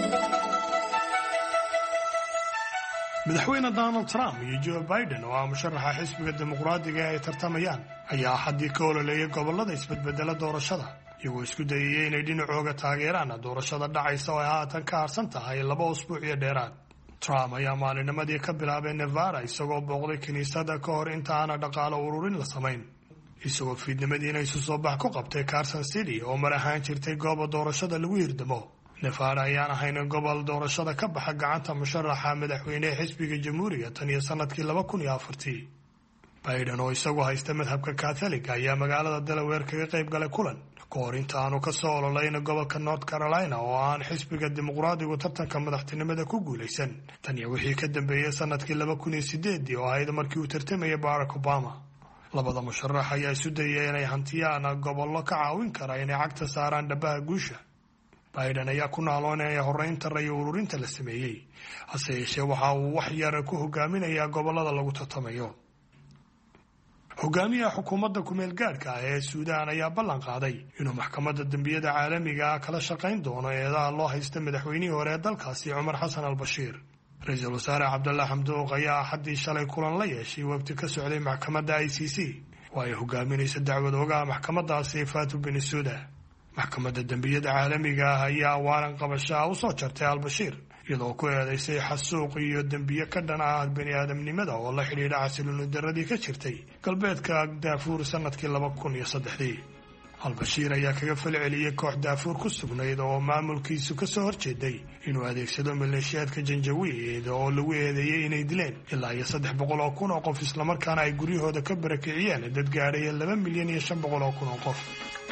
madaxweyne Donald Trump iyo Joe Biden oo ah musharaxa xisbiga dimuqraadiga ay tartamayaan ayaa xadii ka ololeeyay gobolada isbedbedela doorashada iyagoo isku dayay inay dhinacooga taageeraan doorashada dhacaysa oo haatan ka harsan tahay 2 usbuuc iyo dheeraad. Trump ayaa maalinimadii ka bilaabay Nevada isagoo booqday kiniisadda ka hor inta aan dhaqaale ururin la samayn, isagoo fiidnimadiina isu soo bax ku qabtay Carson City oo mar ahaan jirtay goob doorashada lagu hirdamo. Nevada ayaan ahayn gobol doorashada ka baxa gacanta musharaxa madaxweynaha xisbiga jamhuuriga tan iyo sanadkii 2004. Biden oo isagu haysta madhabka Catholic ayaa magaalada Delaware kaga qayb galay kulan ka hor inta aanu ka soo ololeyn gobolka North Carolina oo aan xisbiga dimuqraadigu tartanka madaxtinimada ku guuleysan tan iyo wixii ka dambeeyay sanadkii 2008 oo ahayd markii uu tartamayay Barack Obama. Labada musharax ayaa isu dayay inay hantiyaan gobollo ka caawin kara inay cagta saaraan dhabaha guusha. Biden ayaa ku naaloonaya horeynta ray ururinta la sameeyay, hase yeeshee waxa uu wax yar ku hogaaminayaa gobolada lagu tartamayo. hogaamiyaha xukuumadda ku-meel gaadhka ah ee Suudaan ayaa ballan qaaday inuu maxkamadda dambiyada caalamiga ah kala shaqayn doono eedaha loo haysta madaxweynihii hore ee dalkaasi Cumar Xasan al-Bashiir. Ra-iisul wasaare Cabdulla Xamduuq ayaa axaddii shalay kulan la yeeshay waqti ka socday maxkamadda ICC oo ay hogaaminaysa dacwad oogaha maxkamaddaasi Fatou Bensouda. maxkamadda dambiyada caalamiga ah ayaa waaran qabashaa u soo jartay al-Bashiir iyadoo ku eedeysay xasuuq iyo dambiye ka dhan ah bini'aadamnimada oo la xidhiidha xasilooni darradii ka jirtay galbeedka Darfur sanadkii 2003. al-Bashiir ayaa kaga falceliyay koox Darfur ku sugnayd oo maamulkiisu ka soo horjeeday inuu adeegsado maleeshiyaadka Janjaweed oo lagu eedeeyay inay dileen ilaa 300,000 oo qof isla markaana ay guryahooda ka barakiciyeen dad gaadhay 2,500,000 oo qof.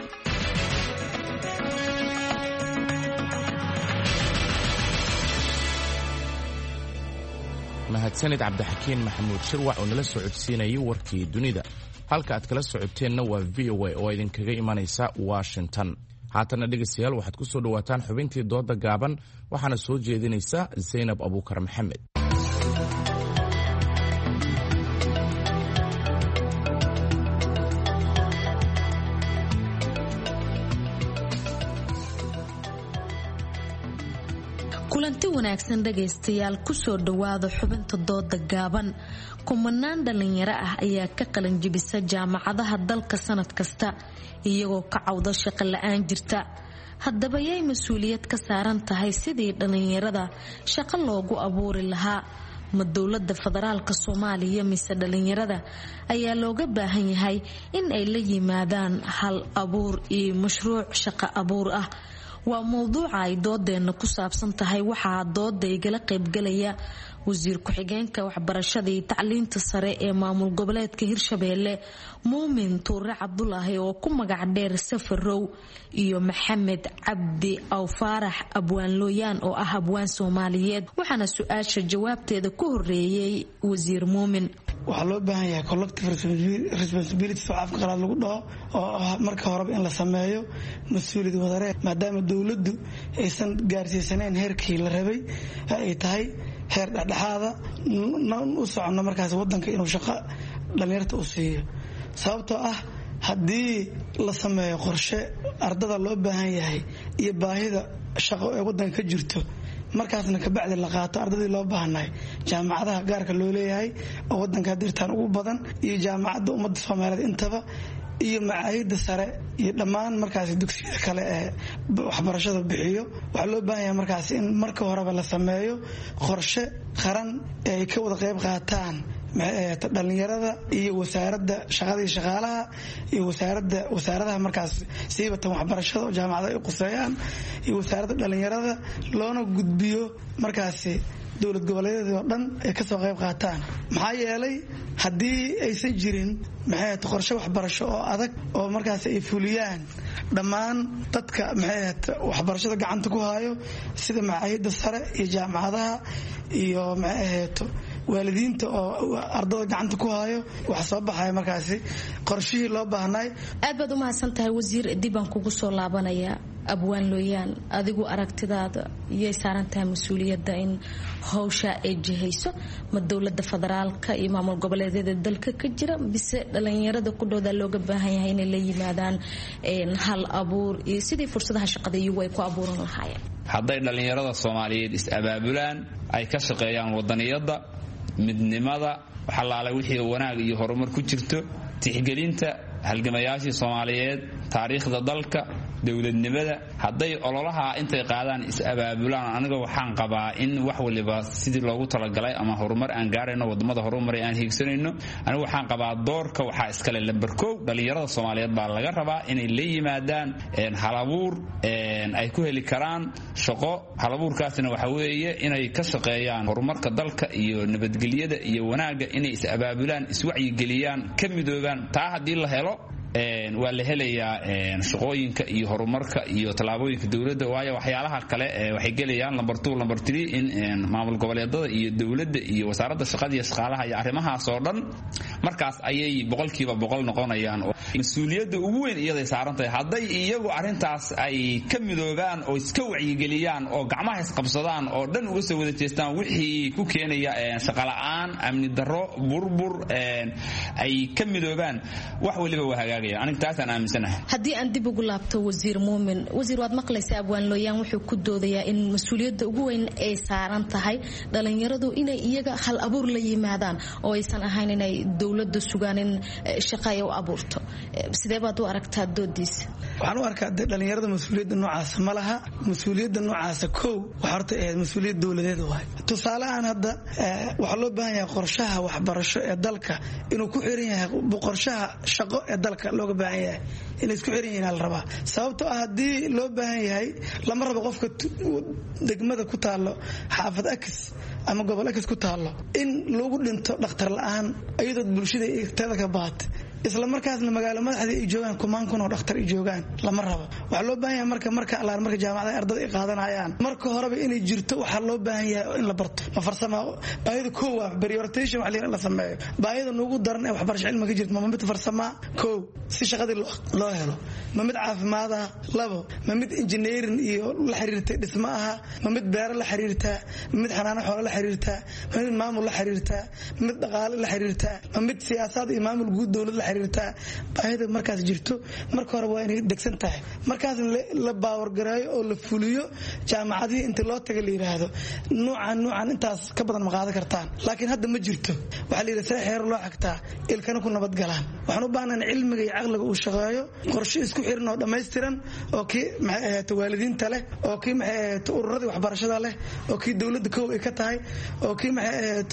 mahadsanid cabdixakiin maxamuud shirwac oo nala socodsiinayay warkii dunida. halka aad kala socoteenna waa VOA oo idinkaga imanaysa Washington. haatana dhegaystayaal waxaad ku soo dhawaataan xubintii dooda gaaban waxaana soo jeedinaysa Zainab Abuukar Maxamed. kulanti wanaagsan dhagaystayaal ku soo dhawaada xubinta dooda gaaban. kumanaan dhalinyaro ah ayaa ka qalin jebisa jaamacadaha dalka sanad kasta iyagoo ka cawda shaqo la'aan jirta. haddaba yay mas-uuliyad ka saaran tahay sidii dhalinyarada shaqo loogu abuuri lahaa? ma dowladda federaalka Soomaaliya mise dhalinyarada ayaa looga baahan yahay in ay la yimaadaan hal abuur iyo mashruuc shaqo abuur ah? waa mowduuca ay doodeena ku saabsan tahay. waxaa dooda igala qaybgalaya wasiir ku-xigeenka waxbarashada iyo tacliinta sare ee maamul goboleedka Hirshabeelle Muumin Tuure Cabdulaahi oo ku magac dheer Safarow iyo Maxamed Cabdi Aw Faarax Abwaan Looyaan oo ah abwaan Soomaaliyeed. waxaana su-aasha jawaabteeda ku horeeyay wasiir Muumin. waxaa loo baahan yahay collective responsibility oo afka qalaad lagu dhaho oo ah marka horeba in la sameeyo mas-uuliyad wadareed maadaama dowladdu aysan gaarsiisanayn heerkii la rabay ay tahay heer dhexdhexaada u socono markaas wadanka inuu shaqo dhalinyarta u siiyo. sababtoo ah haddii la sameeyo qorshe ardada loo baahan yahay iyo baahida shaqo ee wadanka ka jirto markaasna kabacdi la qaato ardadii loo baahnaay jaamacadaha gaarka loo leeyahay oo wadanka dirtaan ugu badan iyo jaamacadda ummadda Soomaaliyeed intaba iyo macaayida sare iyo dhammaan markaas dugsiyada kale ee waxbarashada bixiyo. waxaa loo baahan yahay markaas in marka horeba la sameeyo qorshe qaran ee ay ka wada qayb qaataan dhalinyarada iyo wasaaradda shaqada iyo shaqaalaha iyo wasaaradaha markaas siibatan waxbarashada oo jaamacadaha ay quseeyaan iyo wasaaradda dhalinyarada loona gudbiyo markaasi dowlad goboleedyada oo dhan ay ka soo qayb qaataan. maxaa yeelay haddii aysan jirin qorshe waxbarasho oo adag oo markaas ay fuliyaan dhammaan dadka waxbarashada gacanta ku hayo sida macaayida sare iyo jaamacadaha iyo waalidiinta oo ardada gacanta ku hayo wax soo baxaya markaasi qorshihii loo baahnay. aad baad u mahadsan tahay wasiir. dib aan kugu soo laabanaya abwaan looyaan, adigu aragtidaada iyay saaran tahay mas-uuliyadda in hawsha ay jihayso ma dowladda federaalka iyo maamul goboleedyada dalka ka jira, bise dhalinyarada ku dhowda looga baahan yahay inay la yimaadaan hal abuur iyo sidii fursadaha shaqada iyagu ay ku abuuran lahaayeen? hadday dhalinyarada Soomaaliyeed is-abaabulaan, ay ka shaqeeyaan wadaniyadda, midnimada, waxalaala wixii wanaag iyo horumar ku jirto, tixgelinta halgamayaashii Soomaaliyeed, taariikhda dalka, dowladnimada, hadday ololaha intay qaadaan is-abaabulaan, aniga waxaan qabaa in wax waliba sidii loogu talagalay ama horumar aan gaarayno, wadamada horumar aan hiigsanayno. aniga waxaan qabaa doorka waxaa iskale lambar 1 dhalinyarada Soomaaliyeed baa laga rabaa inay la yimaadaan halabuur ay ku heli karaan shaqo. halabuurkaasina waxa weeye inay ka shaqeeyaan horumarka dalka iyo nabadgelyada iyo wanaaga, inay is-abaabulaan, iswacyigeliyaan, ka midoobaan. taa haddii la helo waa la helayaa shaqooyinka iyo horumarka iyo tallaabooyinka dowladda. waayo waxyaalaha kale waxay gelayaan lambar 2 lambar 3 in maamul goboleedyada iyo dowladda iyo wasaaradda shaqada iyo shaqaalaha iyo arrimahaas oo dhan markaas ayay 100% noqonayaan. mas-uuliyadda ugu weyn iyaday saaran tahay. hadday iyagu arrintaas ay ka midoobaan oo iska wacyigeliyaan oo gacmaha isqabsadaan oo dhan uga soo wada jeestaan wixii ku keenaya shaqo la'aan, amni darro, burbur, ay ka midoobaan, wax waliba waa hagaagaya. haddii aan dib ugu laabto wasiir muumin, wasiir waad maqlaysaa abwaan looyaan wuxuu ku doodayaa in mas-uuliyadda ugu weyn ay saaran tahay dhalinyaradu inay iyaga hal abuur la yimaadaan oo aysan ahayn inay dowladda sugaan in shaqa ay u abuurto. sidee baad u aragtaa doodiisa? waxaan u arkaa dhalinyarada mas-uuliyadda noocaasa ma laha. mas-uuliyadda noocaasa kow waxa horta ahayd mas-uuliyad dowladeed waay. tusaale ahaan hadda waxaa loo baahan yahay qorshaha waxbarasho ee dalka inuu ku xiran yahay qorshaha shaqo ee dalka looga baahan yahay inay isku xiran yihiin la rabaa. sababtoo ah haddii loo baahan yahay lama rabo qofka degmada ku taalo xaafad X ama gobol X ku taalo in lagu dhinto dhakhtar la'aan iyadoo bulshada teeda ka baatay, isla markaasna magaalo madaxda ay joogaan kumaan kun oo dhakhtar ay joogaan. lama rabo. waxaa loo baahan yahay marka jaamacadaha ardada ay qaadanayaan marka horeba inay jirto. waxaa loo baahan yahay in la barto ma farsamo baahida koow ah prioritation wax la sameeyo. baahida ugu daran ee waxbarasho cilmi ka jirto ma mid farsamo koow si shaqadii loo helo, ma mid caafimaad ah labo, ma mid engineering iyo la xiriirta dhismo ah, ma mid beero la xiriirta, ma mid xanaano xoolo la xiriirta, ma mid maamul la xiriirta, ma mid dhaqaale la xiriirta, ma mid siyaasad iyo maamul guud dowlad la xiriirta. baahida markaas jirto marka hore waa inay degsan tahay, markaas la baawar gareeyo oo la fuliyo. jaamacadihii inta loo taga la yiraahdo noocan intaas ka badan ma qaadan kartaan, laakiin hadda ma jirto. waxaa la yidhi see xeer loo xagtaa ilkana ku nabad galaan. waxaan u baahnayn cilmiga iyo caqliga uu shaqeeyo, qorshe isku xiran oo dhammaystiran, oo kii maxay ahayd waalidiinta leh, oo kii maxay ahayd ururadii waxbarashada leh, oo kii dowladda kow ay ka tahay, oo kii maxay ahayd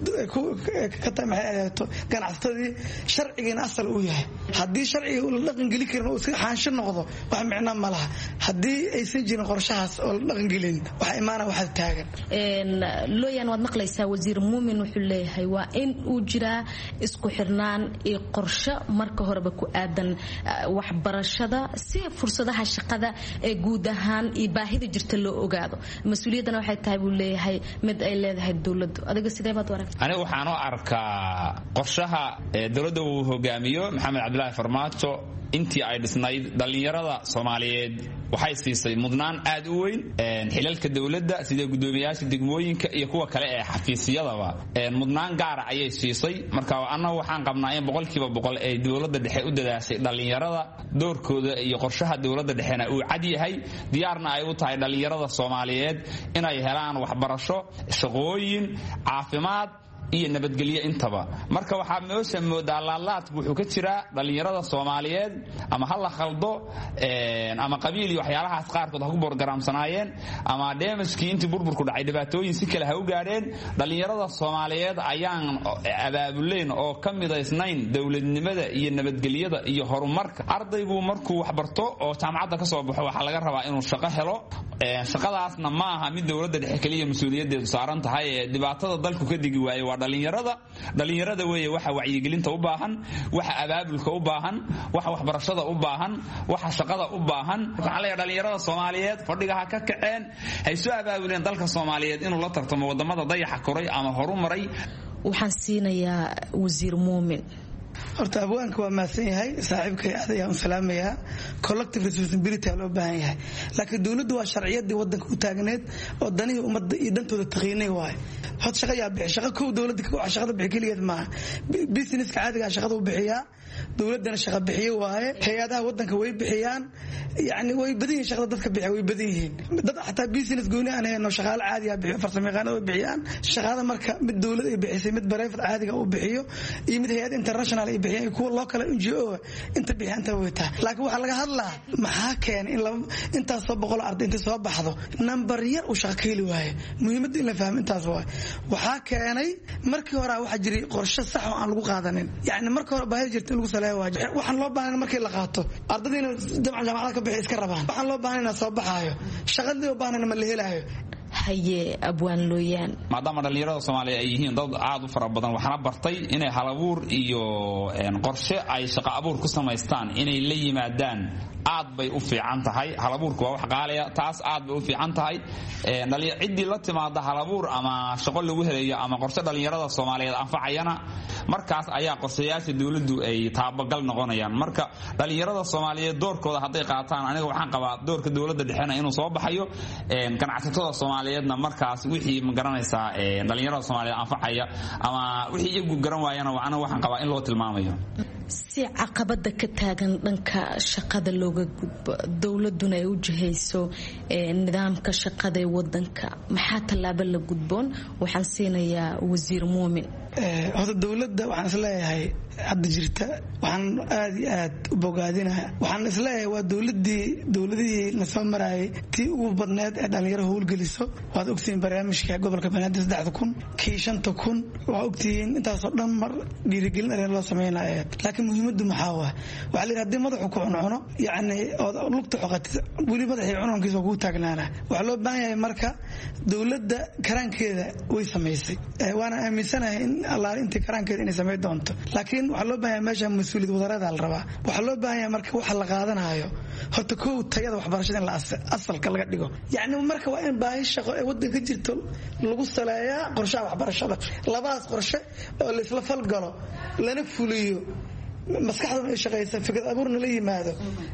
ka tahay maxay ahayd ganacsatadii. sharcigiina asal uu yahay. haddii sharciga uu la dhaqan geli karin oo iska xaansho noqdo wax micno ma laha. haddii aysan jirin qorshahaas oo la dhaqan gelin waxa imaana waxa taagan. looyaan waad maqlaysaa wasiir muumin wuxuu leeyahay waa in uu jiraa isku xirnaan iyo qorshe marka horeba ku aadan waxbarashada si fursadaha shaqada ee guud ahaan iyo baahida jirta loo ogaado. mas-uuliyaddana waxay tahay buu leeyahay mid ay leedahay dowladdu. adiga sidee baad u aragtaa? aniga waxaan u arkaa qorshaha dowladda uu hogaamiyo Maxamed Cabdilaahi Farmaajo intii ay dhisnayd dhalinyarada Soomaaliyeed waxay siisay mudnaan aad u weyn. xilalka dowladda sida gudoomiyaasha degmooyinka iyo kuwa kale ee xafiisyadaba mudnaan gaar ah ayay siisay. marka annagu waxaan qabnaa in 100% ay dowladda dhexe u dadaashay dhalinyarada, doorkooda iyo qorshaha dowladda dhexena uu cad yahay, diyaarna ay u tahay dhalinyarada Soomaaliyeed inay helaan waxbarasho, shaqooyin, caafimaad iyo nabadgelyo intaba. marka waxaa meesha moodaa laalaad wuxuu ka jiraa dhalinyarada Soomaaliyeed ama hal la khaldo ama qabiil iyo waxyaalahaas qaarkood ha ku borgaraamsanaayeen ama damage-kii intii burburku dhacay dhibaatooyin si kale ha u gaadheen. dhalinyarada Soomaaliyeed ayaan abaabuleen oo ka midaysnayn dowladnimada iyo nabadgelyada iyo horumarka. ardaygu markuu wax barto oo jaamacadda ka soo baxo waxaa laga rabaa inuu shaqo helo, shaqadaasna ma aha mid dowladda dhexe keliya mas-uuliyadeedu saaran tahay ee dhibaatada dalku ka digi waaye waa dhalinyarada weeye waxa wacyigelinta u baahan, waxa abaabulka u baahan, waxa waxbarashada u baahan, waxa shaqada u baahan. waxaan leeyahay dhalinyarada Soomaaliyeed fadhiga ha ka kaceen, hay soo abaabuleen dalka Soomaaliyeed inuu la tartamo wadamada dayaxa koray ama horumaray. waxaan siinayaa wasiir Muumin. horta abwaanka waa maasan yahay, saaxiibkay aad ayaan u salaamayaa. collective responsibility loo baahan yahay, laakiin dawladdu waa sharciyadii wadanka u taagneed oo danihii ummadda iyo dantooda taqiinay waay. hod shaqo yaa bixi, shaqo kow dawladda waa shaqada bixi keligeed maaha. businesska caadiga shaqada u bixiyaa, dawladdana shaqo bixiye waaye. hay-adaha wadanka way bixiyaan, yani way badan yihiin shaqada dadka bixiya way badan yihiin. dad xataa business gooni aan hayno shaqaale caadiga bixiyo, farsamayaqaanada way bixiyaan. shaqada marka mid dawlad ay bixisay, mid private caadiga uu bixiyo, iyo mid hay-ad international ay bixiyaan, kuwa loo kala NGO inta bixiyanta way tahay. laakiin waxa laga hadlaa maxaa keenay in intaas soo boqol arday inta soo baxdo number yar uu shaqo ka heli waaye. muhiimadda in la fahmo intaas waay. waxaa keenay markii hore waxa jiray qorshe sax oo aan lagu qaadanin. yani markii hore baahi jirtay in lagu saleeyo waaje. waxaan loo baahan markii la qaato ardaydiina jaamacadaha ka bixi iska rabaan. waxaan loo baahan inaa soo baxaayo, shaqadii loo baahan ma la helaayo. haye abwaan looyaan, maadaama dhalinyarada Soomaaliyeed ay yihiin dad aad u fara badan, waxaana bartay inay halabuur iyo qorshe ay shaqo abuur ku samaystaan inay la yimaadaan aad bay u fiican tahay. halabuurku waa wax qaaliya, taas aad bay u fiican tahay. ciddii la timaada halabuur ama shaqo lagu helayo ama qorshe dhalinyarada Soomaaliyeed anfacayana, markaas ayaa qorshayaasha dawladdu ay taabagal noqonayaan. marka dhalinyarada Soomaaliyeed doorkooda hadday qaataan, aniga waxaan qabaa doorka dawladda dhexena inuu soo baxayo. ganacsatada Soomaaliyeedna markaas wixii ma garanaysaa dhalinyarada Soomaaliyeed anfacaya ama wixii iyagu garan waayana aniga waxaan qabaa in loo tilmaamayo. si caqabada ka taagan dhanka shaqada looga gudbo, dawladuna ay u jihayso nidaamka shaqada ee wadanka, maxaa tallaabo la gudboon? waxaan siinayaa wasiir Muumin. horta dawladda waxaan isleeyahay hadda jirta, waxaan aad iyo aad u bogaadinaha. waxaan isleeyahay waa dawladihii na soo marayay tii ugu badneed ee dhalinyaro howlgeliso. waad ogtihiin barnaamijka gobolka Banaadir 3,000 kii 5,000, waa ogtihiin intaasoo dhan mar dhiirigelin arrin loo sameynaya. laakiin muhiimaddu maxaa waa? waxaa la yidhi haddii madaxu ku cuncuno, yani ood lugta xoqatid, weli madaxii cununkiisa kuu taagnaana. waxaa loo baahan yahay marka dawladda karaankeeda way samaysay, waana aaminsanahay in allaale intii karaankeeda inay samayn doonto. laakiin waxaa loo baahan yahay meesha mas-uuliyad wadareeda la rabaa. waxaa loo baahan yahay marka waxa la qaadanayo horta kow tayada waxbarashada in la asalka laga dhigo. yani marka waa in baahi shaqo ee wadanka jirto lagu saleeyaa qorshaha waxbarashada. labadaas qorshe oo la isla falgalo lana fuliyo, maskaxduna ay shaqaysa, fikrad abuurna la yimaado,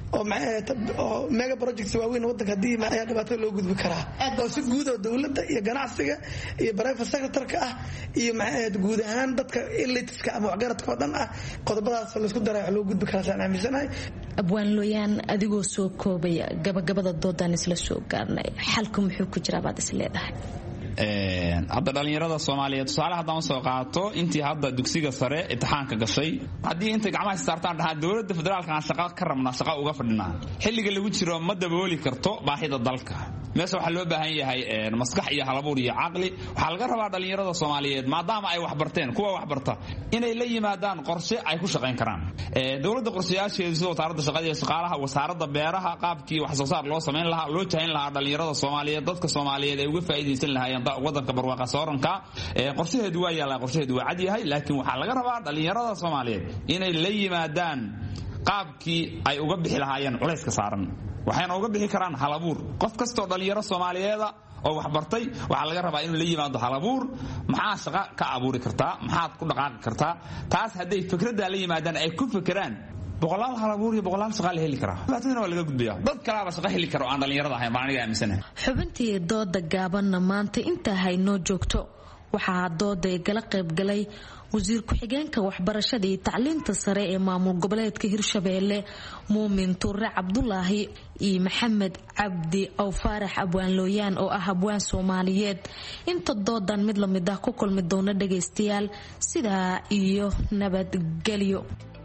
oo mega projects waaweyn wadanka haddii ayaa dhibaatada loo gudbi karaa. oo si guud oo dawladda iyo ganacsiga iyo private sector-ka ah iyo guud ahaan dadka elitiska ama waxgaradka oo dhan ah, qodobadaas laisku daray wax loo gudbi karaa saan aaminsanahay. abwaan looyaan, adigoo soo koobaya gabagabada doodaan isla soo gaarnay, xalku muxuu ku jiraa baad is leedahay? hadda dhalinyarada Soomaaliyeed tusaale haddaan soo qaato, intii hadda dugsiga sare imtixaanka gashay, haddii intay gacmaha saartaan dhahaan dawladda federaalka aan shaqo ka rabnaa, shaqo uga fadhinaa, xilliga lagu jiro ma dabooli karto baahida dalka. meesha waxaa loo baahan yahay maskax iyo halabuur iyo caqli. waxaa laga rabaa dhalinyarada Soomaaliyeed maadaama ay wax barteen, kuwa wax barta inay la yimaadaan qorshe ay ku shaqayn karaan. dawladda qorshayaasheedu sida wasaaradda shaqada iyo shaqaalaha, wasaaradda beeraha, qaabkii wax soo saar loo sameyn lahaa, loo jahin lahaa dhalinyarada Soomaaliyeed, dadka Soomaaliyeed ay uga faa'iideysan lahaayeen wadanka barwaaqa sooranka. qorshaheedu waa yaalaa, qorshaheedu waa cad yahay, laakiin waxaa laga rabaa dhalinyarada Soomaaliyeed inay la yimaadaan qaabkii ay uga bixi lahaayeen culayska saaran. waxayna uga bixi karaan halabuur. qof kastoo dhalinyaro Soomaaliyeeda oo wax bartay waxaa laga rabaa inuu la yimaado halabuur. maxaa shaqo ka abuuri kartaa? maxaad ku dhaqaaqi kartaa? taas hadday fikradda la yimaadaan ay ku fekeraan, boqolaal halabuur iyo boqolaal shaqo la heli karaa. baatadana waa laga gudbiyaa. dad kalaaba shaqo heli karo aan dhalinyarada ahayn, baan aniga aaminsanahay. xubintii dooda gaabanna maanta intaa haynoo joogto. waxaa dooda gala qaybgalay wasiir ku-xigeenka waxbarashada iyo tacliinta sare ee maamul goboleedka Hirshabeelle Muumin Tuure Cabdulaahi iyo Maxamed Cabdi Aw Faarax abwaan looyaan oo ah abwaan Soomaaliyeed. inta doodan mid la mid ah ku kulmi doona dhagaystayaal, sidaa iyo nabadgelyo.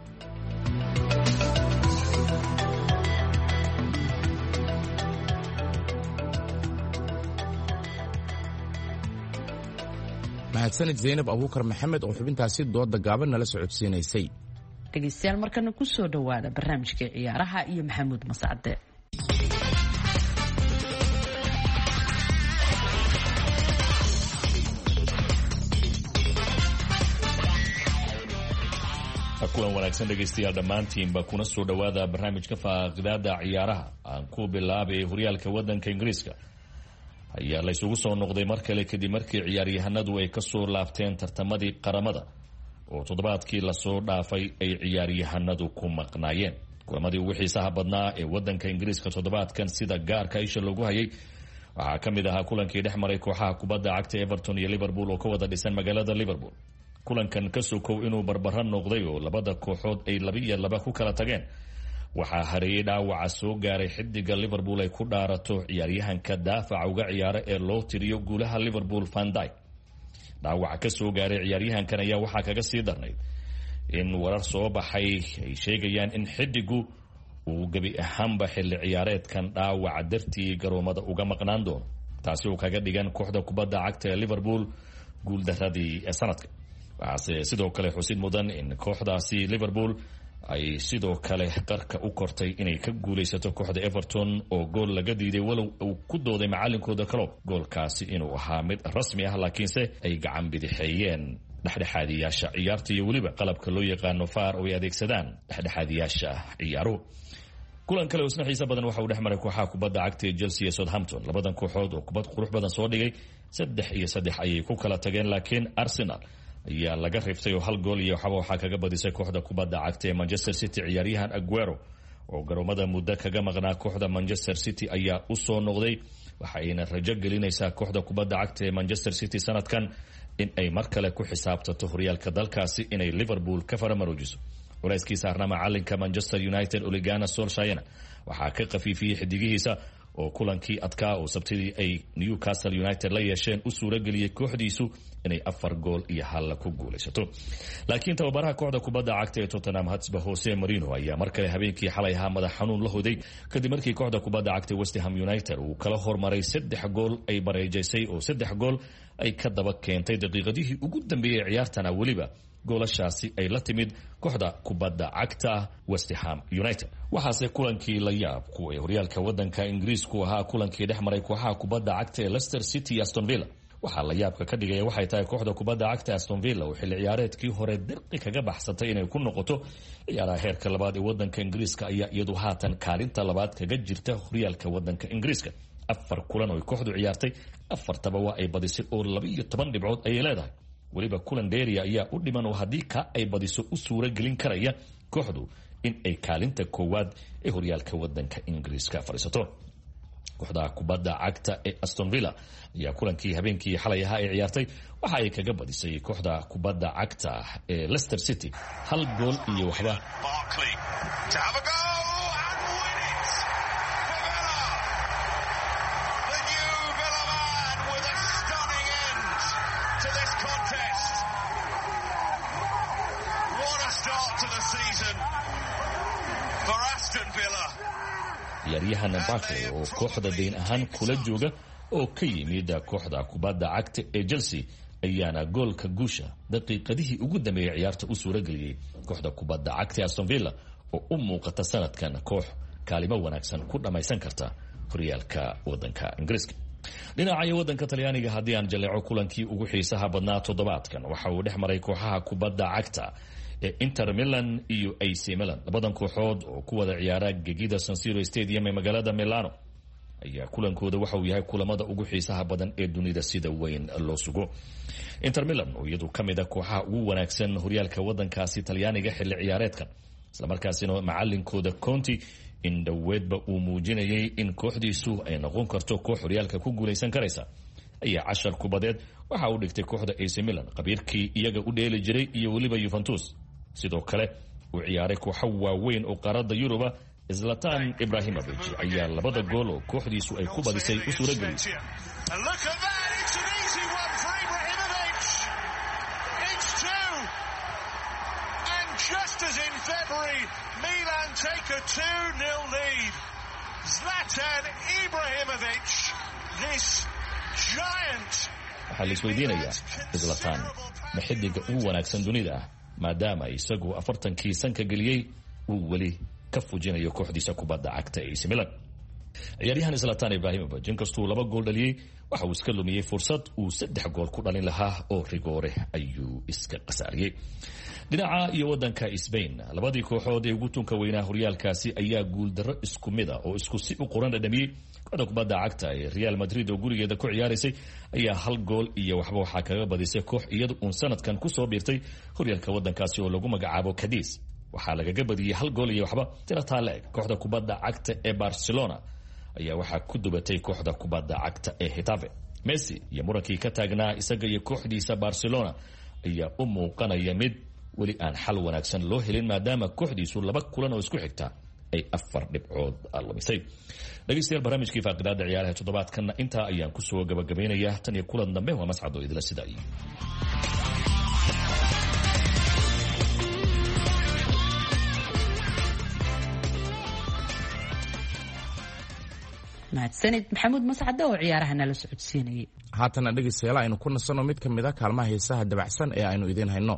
mahadsanid Zaynab Abuukar Maxamed oo xubintaasi dooda gaaban nala socodsiinaysay. dhegaystayaal markana ku soo dhawaada barnaamijka ciyaaraha iyo Maxamuud Mascade. kulan wanaagsan dhegaystayaal dhammaantiinba kuna soo dhowaada barnaamijka faaqidaada ciyaaraha aan ku bilaabay horyaalka wadanka ingiriiska ayaa la isugu soo noqday mar kale kadib markii ciyaaryahanadu ay kasoo laabteen tartamadii qaramada oo toddobaadkii lasoo dhaafay ay ciyaaryahanadu ku maqnaayeen. kulamadii ugu xiisaha badnaa ee wadanka ingiriiska toddobaadkan sida gaarka isha loogu hayay waxaa ka mid ahaa kulankii dhex maray kooxaha kubadda cagta Everton iyo Liverpool oo ka wada dhisan magaalada Liverpool. kulankan ka sokow inuu barbara noqday oo labada kooxood ay 2-2 ku kala tageen waxaa hareeyay dhaawaca soo gaaray xidiga Liverpool ay ku dhaarato ciyaaryahanka daafaca uga ciyaara ee loo tiriyo guulaha Liverpool Van Dijk. dhaawaca ka soo gaaray ciyaaryahankan ayaa waxaa kaga sii darnay in warar soo baxay ay sheegayaan in xidigu uu gabi ahaanba xilli ciyaareedkan dhaawaca dartii garoomada uga maqnaan doono, taasi oo kaga dhigan kooxda kubadda cagta ee Liverpool guuldaradii ee sanadka. waxaase sidoo kale xusid mudan in kooxdaasi Liverpool ay sidoo kale qarka u kortay inay ka guulaysato kooxda Everton oo gool laga diiday walow uu ku dooday macalinkooda Klopp goolkaasi inuu ahaa mid rasmi ah laakiinse ay gacan bidixeeyeen dhexdhexaadiyaasha ciyaarta iyo weliba qalabka loo yaqaano VAR oo ay adeegsadaan dhexdhexaadiyaasha ciyaaruhu. kulan kale oo isna xiiso badan waxa uu dhex maray kooxaha kubadda cagta ee Chelsea iyo Southampton. labadan kooxood oo kubad qurux badan soo dhigay 3-3 ayay ku kala tageen, laakiin Arsenal ayaa laga riftay oo 1 gool iyo waxaa kaga badisay kooxda kubadda cagta ee Manchester City. ciyaaryahan Aguero oo garoomada muddo kaga maqnaa kooxda Manchester City ayaa u soo noqday, waxayna rajo gelinaysaa kooxda kubadda cagta ee Manchester City sanadkan in ay mar kale ku xisaabtato horyaalka dalkaasi inay Liverpool ka faramaroojiso. culayskii saarnaa macalinka Manchester United Ole Gunnar Solskjaer waxaa ka qafiifiyey xidigihiisa oo kulankii adkaa oo sabtidii ay Newcastle United la yeesheen u suurageliyey kooxdiisu inay 4-1 ku guulaysato. laakiin tababaraha kooxda kubadda cagta ee Tottenham Hotspur Jose Mourinho ayaa mar kale habeenkii xalay ahaa madax xanuun la hoday kadib markii kooxda kubadda cagta West Ham United uu kala hormaray 3 gool ay bareejaysay oo 3 gool ay ka daba keentay daqiiqadihii ugu dambeeyay ciyaartana weliba goolashaasi ay la timid kooxda kubadda cagta West Ham United. waxaase kulankii la yaab ku ee horyaalka wadanka Ingiriisku ahaa kulankii dhex maray kooxaha kubadda cagta ee Leicester City iyo Aston Villa. waxaa la yaabka ka dhigaya waxay tahay kooxda kubadda cagta Aston Villa oo xilli ciyaareedkii hore dirqi kaga baxsatay inay ku noqoto ciyaaraha heerka labaad ee wadanka Ingiriiska ayaa iyadu haatan kaalinta labaad kaga jirta horyaalka wadanka Ingiriiska. 4 kulan oo kooxdu ciyaartay 4taba waa ay badisay oo 12 dhibcood ay leedahay. weliba kulan dheeriya ayaa u dhiman oo haddii ka ay badiso u suura gelin karaya kooxdu in ay kaalinta koowaad ee horyaalka wadanka Ingiriiska fadhiisato. kooxda kubadda cagta ee Aston Villa ayaa kulankii habeenkii xalay ahaa ay ciyaartay waxa ay kaga badisay kooxda kubadda cagta ee Leicester City 1 gool iyo waxba. ciyaaryahan Barkley oo kooxda deyn ahaan kula jooga oo ka yimid kooxda kubadda cagta ee Chelsea ayaana goolka guusha daqiiqadihii ugu dambeeyay ciyaarta u suura geliyay kooxda kubadda cagta Aston Villa oo u muuqata sanadkan koox kaalimo wanaagsan ku dhamaysan karta horyaalka wadanka Ingiriiska. dhinaca wadanka Talyaaniga haddii aan jaleeco kulankii ugu xiisaha badnaa toddobaadkan waxa uu dhex maray kooxaha kubadda cagta ee Inter Milan iyo AC Milan. labadan kooxood oo ku wada ciyaara gegida San Siro Stadium ee magaalada Milano ayaa kulankooda waxa uu yahay kulamada ugu xiisaha badan ee dunida sida weyn loo sugo. Inter Milan oo iyadu kamid ah kooxaha ugu wanaagsan horyaalka wadankaasi Talyaaniga xilli ciyaareedkan, isla markaasina macalinkooda Conte in dhaweedba uu muujinayay in kooxdiisu ay noqon karto koox horyaalka ku guulaysan karaysa ayaa 10 kubadeed waxa uu dhigtay kooxda AC Milan qabiirkii iyaga u dheeli jiray iyo weliba Juventus. sidoo kale uu ciyaaray kooxo waaweyn oo qaaradda Yuruba. Zlatan Ibrahimovic ayaa 2 gool oo kooxdiisu ay ku badisay u suura geliyay. Just as in February, Milan take a 2-0 lead. Zlatan Ibrahimovic, this giant. waxaa la isweydiinayaa Zlatan ma xidiga ugu wanaagsan dunida ah maadaama isagu 40kii sanka geliyay uu weli ka fujinayo kooxdiisa kubadda cagta AC Milan. ciyaaryahan Zlatan Ibrahimovic inkastuu 2 gool dhaliyay waxa uu iska lumiyay fursad uu 3 gool ku dhalin lahaa oo rigoore ayuu iska qasaariyay. dhinaca iyo wadanka Spain labadii kooxood ee ugu tunka weynaa horyaalkaasi ayaa guul darro isku mid ah oo isku si u qoran dhadhamiyay. kooxda kubadda cagta ee Real Madrid oo gurigeeda ku ciyaaraysay ayaa 1 gool iyo waxba waxa kaga badisay koox iyadu sanadkan ku soo biirtay horyaalka wadankaasi oo lagu magacaabo Cadiz. waxaa lagaga badiyay 1 gool iyo waxba tirada leeg. kooxda kubadda cagta ee Barcelona ayaa waxaa ku dubatay kooxda kubadda cagta ee Getafe. Messi iyo murankii ka taagnaa isaga iyo kooxdiisa Barcelona ayaa u muuqanaya mid weli aan xal wanaagsan loo helin maadaama kooxdiisu 2 kulan oo isku xigta ay 4 dhibcood lumisay. dhageystayaal barnaamijkii faaqidaada ciyaaraha toddobaadkan intaa ayaan ku soo gabagabeynayaa tan iyo kulan dambe waa mascad oo idila sida iyo mahadsanid maxamuud mascade oo ciyaaraha nala socodsiinayay. haatana dhegeystayaal aynu ku nasano mid ka mid ah kaalmaha heesaha dabacsan ee aynu idiin hayno.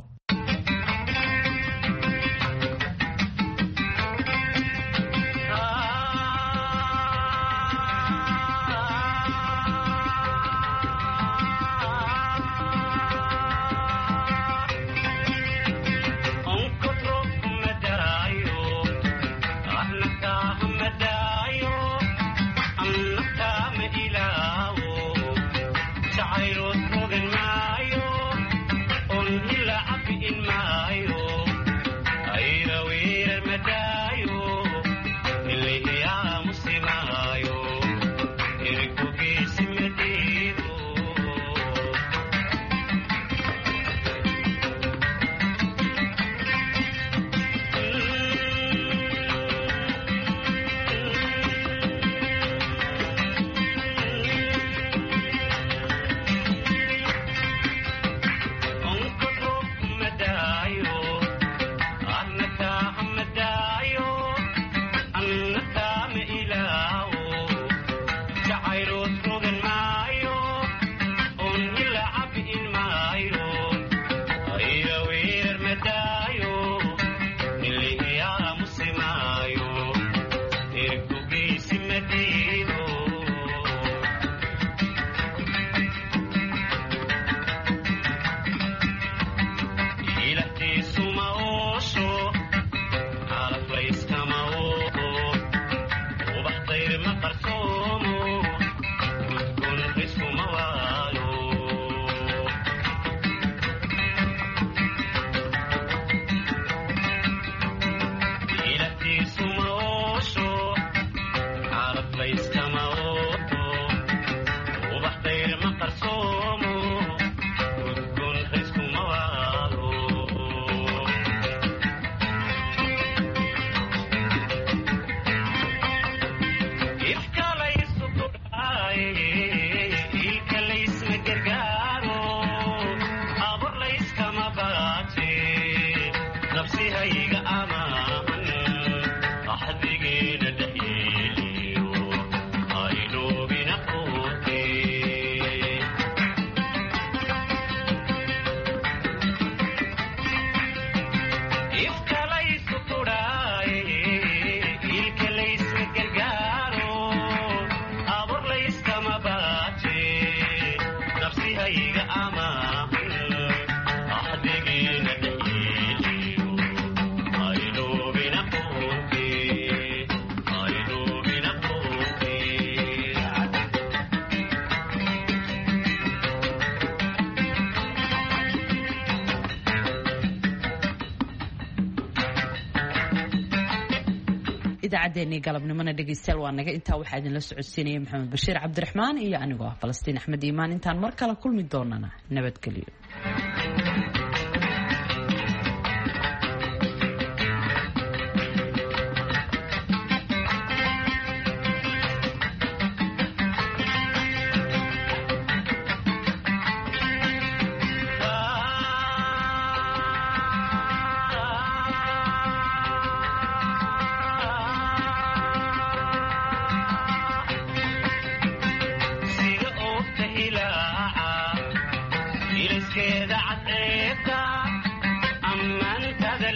idaacaddeenii galabnimona dhegeystayaal waa naga intaa waxaa idinla socodsiinaya maxamed bashiir cabdiraxmaan iyo anigoo ah falastiin axmed iimaan intaan mar kale kulmi doonana nabadgelyo.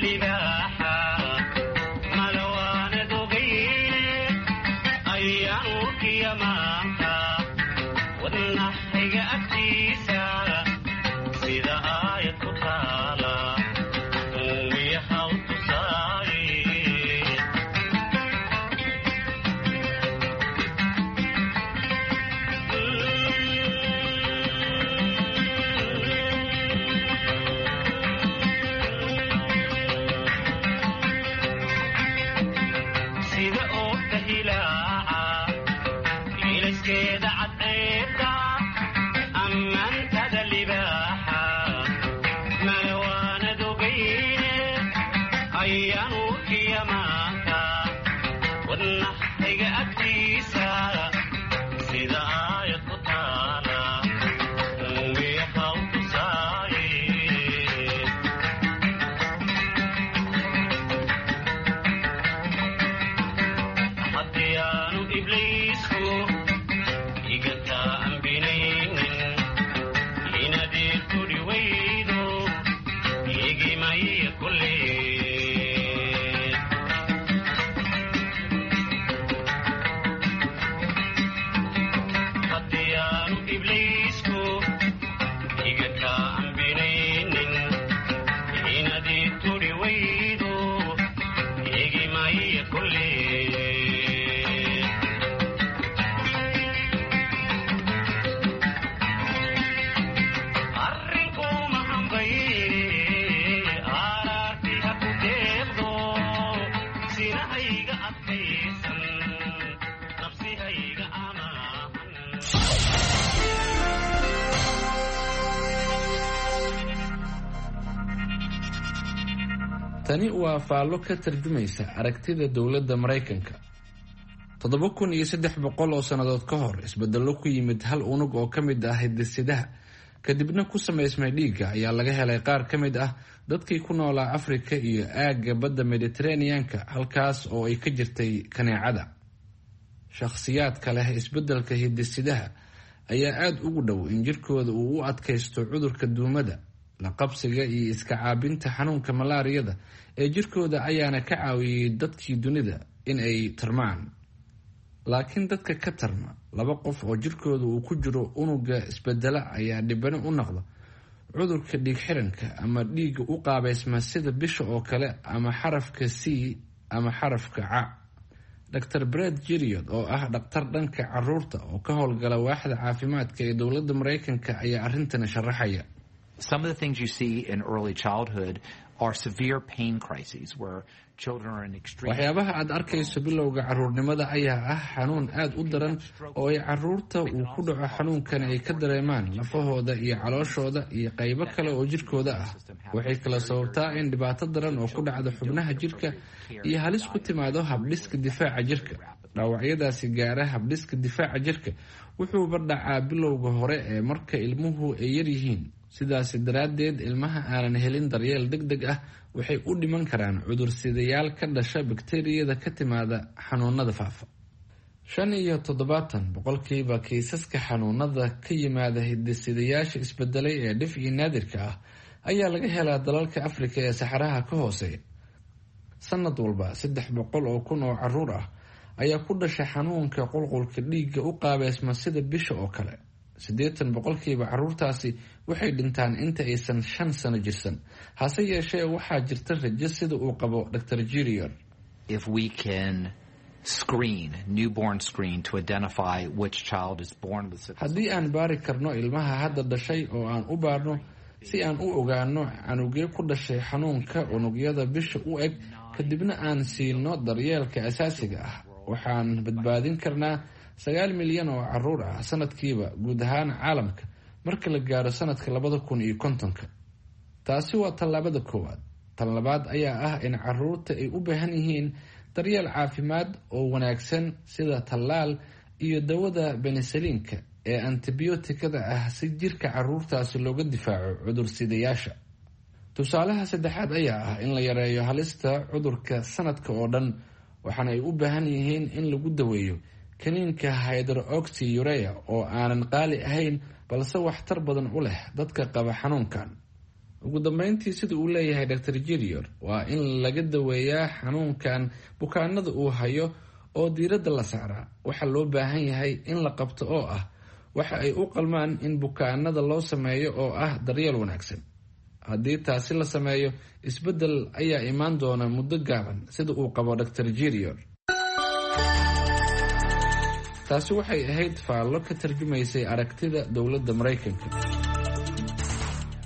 Yeah. tani waa faallo ka tarjumaysa aragtida dowladda Maraykanka. 7,300 oo sannadood ka hor isbeddello ku yimid hal unug oo ka mid ah hidde-sidaha kadibna ku samaysmay dhiigga ayaa laga helay qaar ka mid ah dadkii ku noolaa Afrika iyo aagga badda Mediterranean-ka, halkaas oo ay ka jirtay kaneecada. shakhsiyaadka leh isbeddelka hidde-sidaha ayaa aad ugu dhow in jirkooda uu u adkaysto cudurka duumada, la qabsiga iyo iska caabinta xanuunka malaariyada ee jirkooda ayaana ka caawiyey dadkii dunida in ay tarmaan. laakiin dadka ka tarma 2 qof oo jirkooda uu ku jiro unuga isbedela ayaa dhibano u noqda cudurka dhiig xiranka ama dhiigga u qaabaysma sida bisha oo kale ama xarafka C ama xarafka C. Dr. Brad Giriod oo ah dhaqtar dhanka caruurta oo ka howlgala waaxda caafimaadka ee dowladda Maraykanka ayaa arrintan sharaxaya. Some of the things you see in early childhood are severe pain crises where children are in extreme. waxyaabaha aad arkayso bilowga caruurnimada ayaa ah xanuun aad u daran oo ay caruurta uu ku dhaco xanuunkan ay ka dareemaan lafahooda iyo calooshooda iyo qaybo kale oo jirkooda ah. waxay kala sababtaa in dhibaato daran oo ku dhacda xubnaha jirka iyo halis ku timaado habdhiska difaaca jirka. dhaawacyadaasi gaara habdhiska difaaca jirka wuxuuba dhacaa bilowga hore ee marka ilmuhu ay yar yihiin. sidaas daraaddeed ilmaha aanan helin daryeel degdeg ah waxay u dhiman karaan cudur-sidayaal ka dhasha bakteeriyada ka timaada xanuunada faafa. 75% kiisaska xanuunada ka yimaada hidde-sidayaasha isbedelay ee dhif iyo naadirka ah ayaa laga helaa dalalka Afrika ee saxaraha ka hooseeya. sanad walba 300,000 oo caruur ah ayaa ku dhasha xanuunka qulqulka dhiigga u qaabaysma sida bisha oo kale. 80% caruurtaasi waxay dhintaan inta aysan 5 sano jirsan. hase yeeshee waxaa jirta rajo sida uu qabo Dr. Giriod. If we can screen, newborn screen, to identify which child is born with syphilis. haddii aan baari karno ilmaha hadda dhashay oo aan u baarno si aan u ogaano canugee ku dhashay xanuunka unugyada bisha u eg kadibna aan siino daryeelka asaasiga ah, waxaan badbaadin karnaa 9 milyan oo caruur ah sanadkiiba guud ahaan caalamka marka la gaaro sanadka 2050. taasi waa tallaabada koowaad. tan labaad ayaa ah in caruurta ay u baahan yihiin daryeel caafimaad oo wanaagsan sida tallaal iyo dawada benisaliinka ee antibiyootikada ah si jirka caruurtaasi looga difaaco cudur-sidayaasha. tusaalaha saddexaad ayaa ah in la yareeyo halista cudurka sanadka oo dhan, waxaana ay u baahan yihiin in lagu daweeyo kaniinka hydroxyurea oo aanan qaali ahayn balse waxtar badan u leh dadka qaba xanuunkan. ugu dambeyntii sida uu leeyahay Dr. Giriod waa in laga daweeyaa xanuunkan bukaanada uu hayo oo diiradda la saaraa waxa loo baahan yahay in la qabto oo ah waxa ay u qalmaan in bukaanada loo sameeyo oo ah daryeel wanaagsan. haddii taasi la sameeyo isbeddel ayaa imaan doona muddo gaaban sida uu qabo Dr. Giriod. taasi waxay ahayd faallo ka tarjumaysay aragtida dowladda Maraykanka.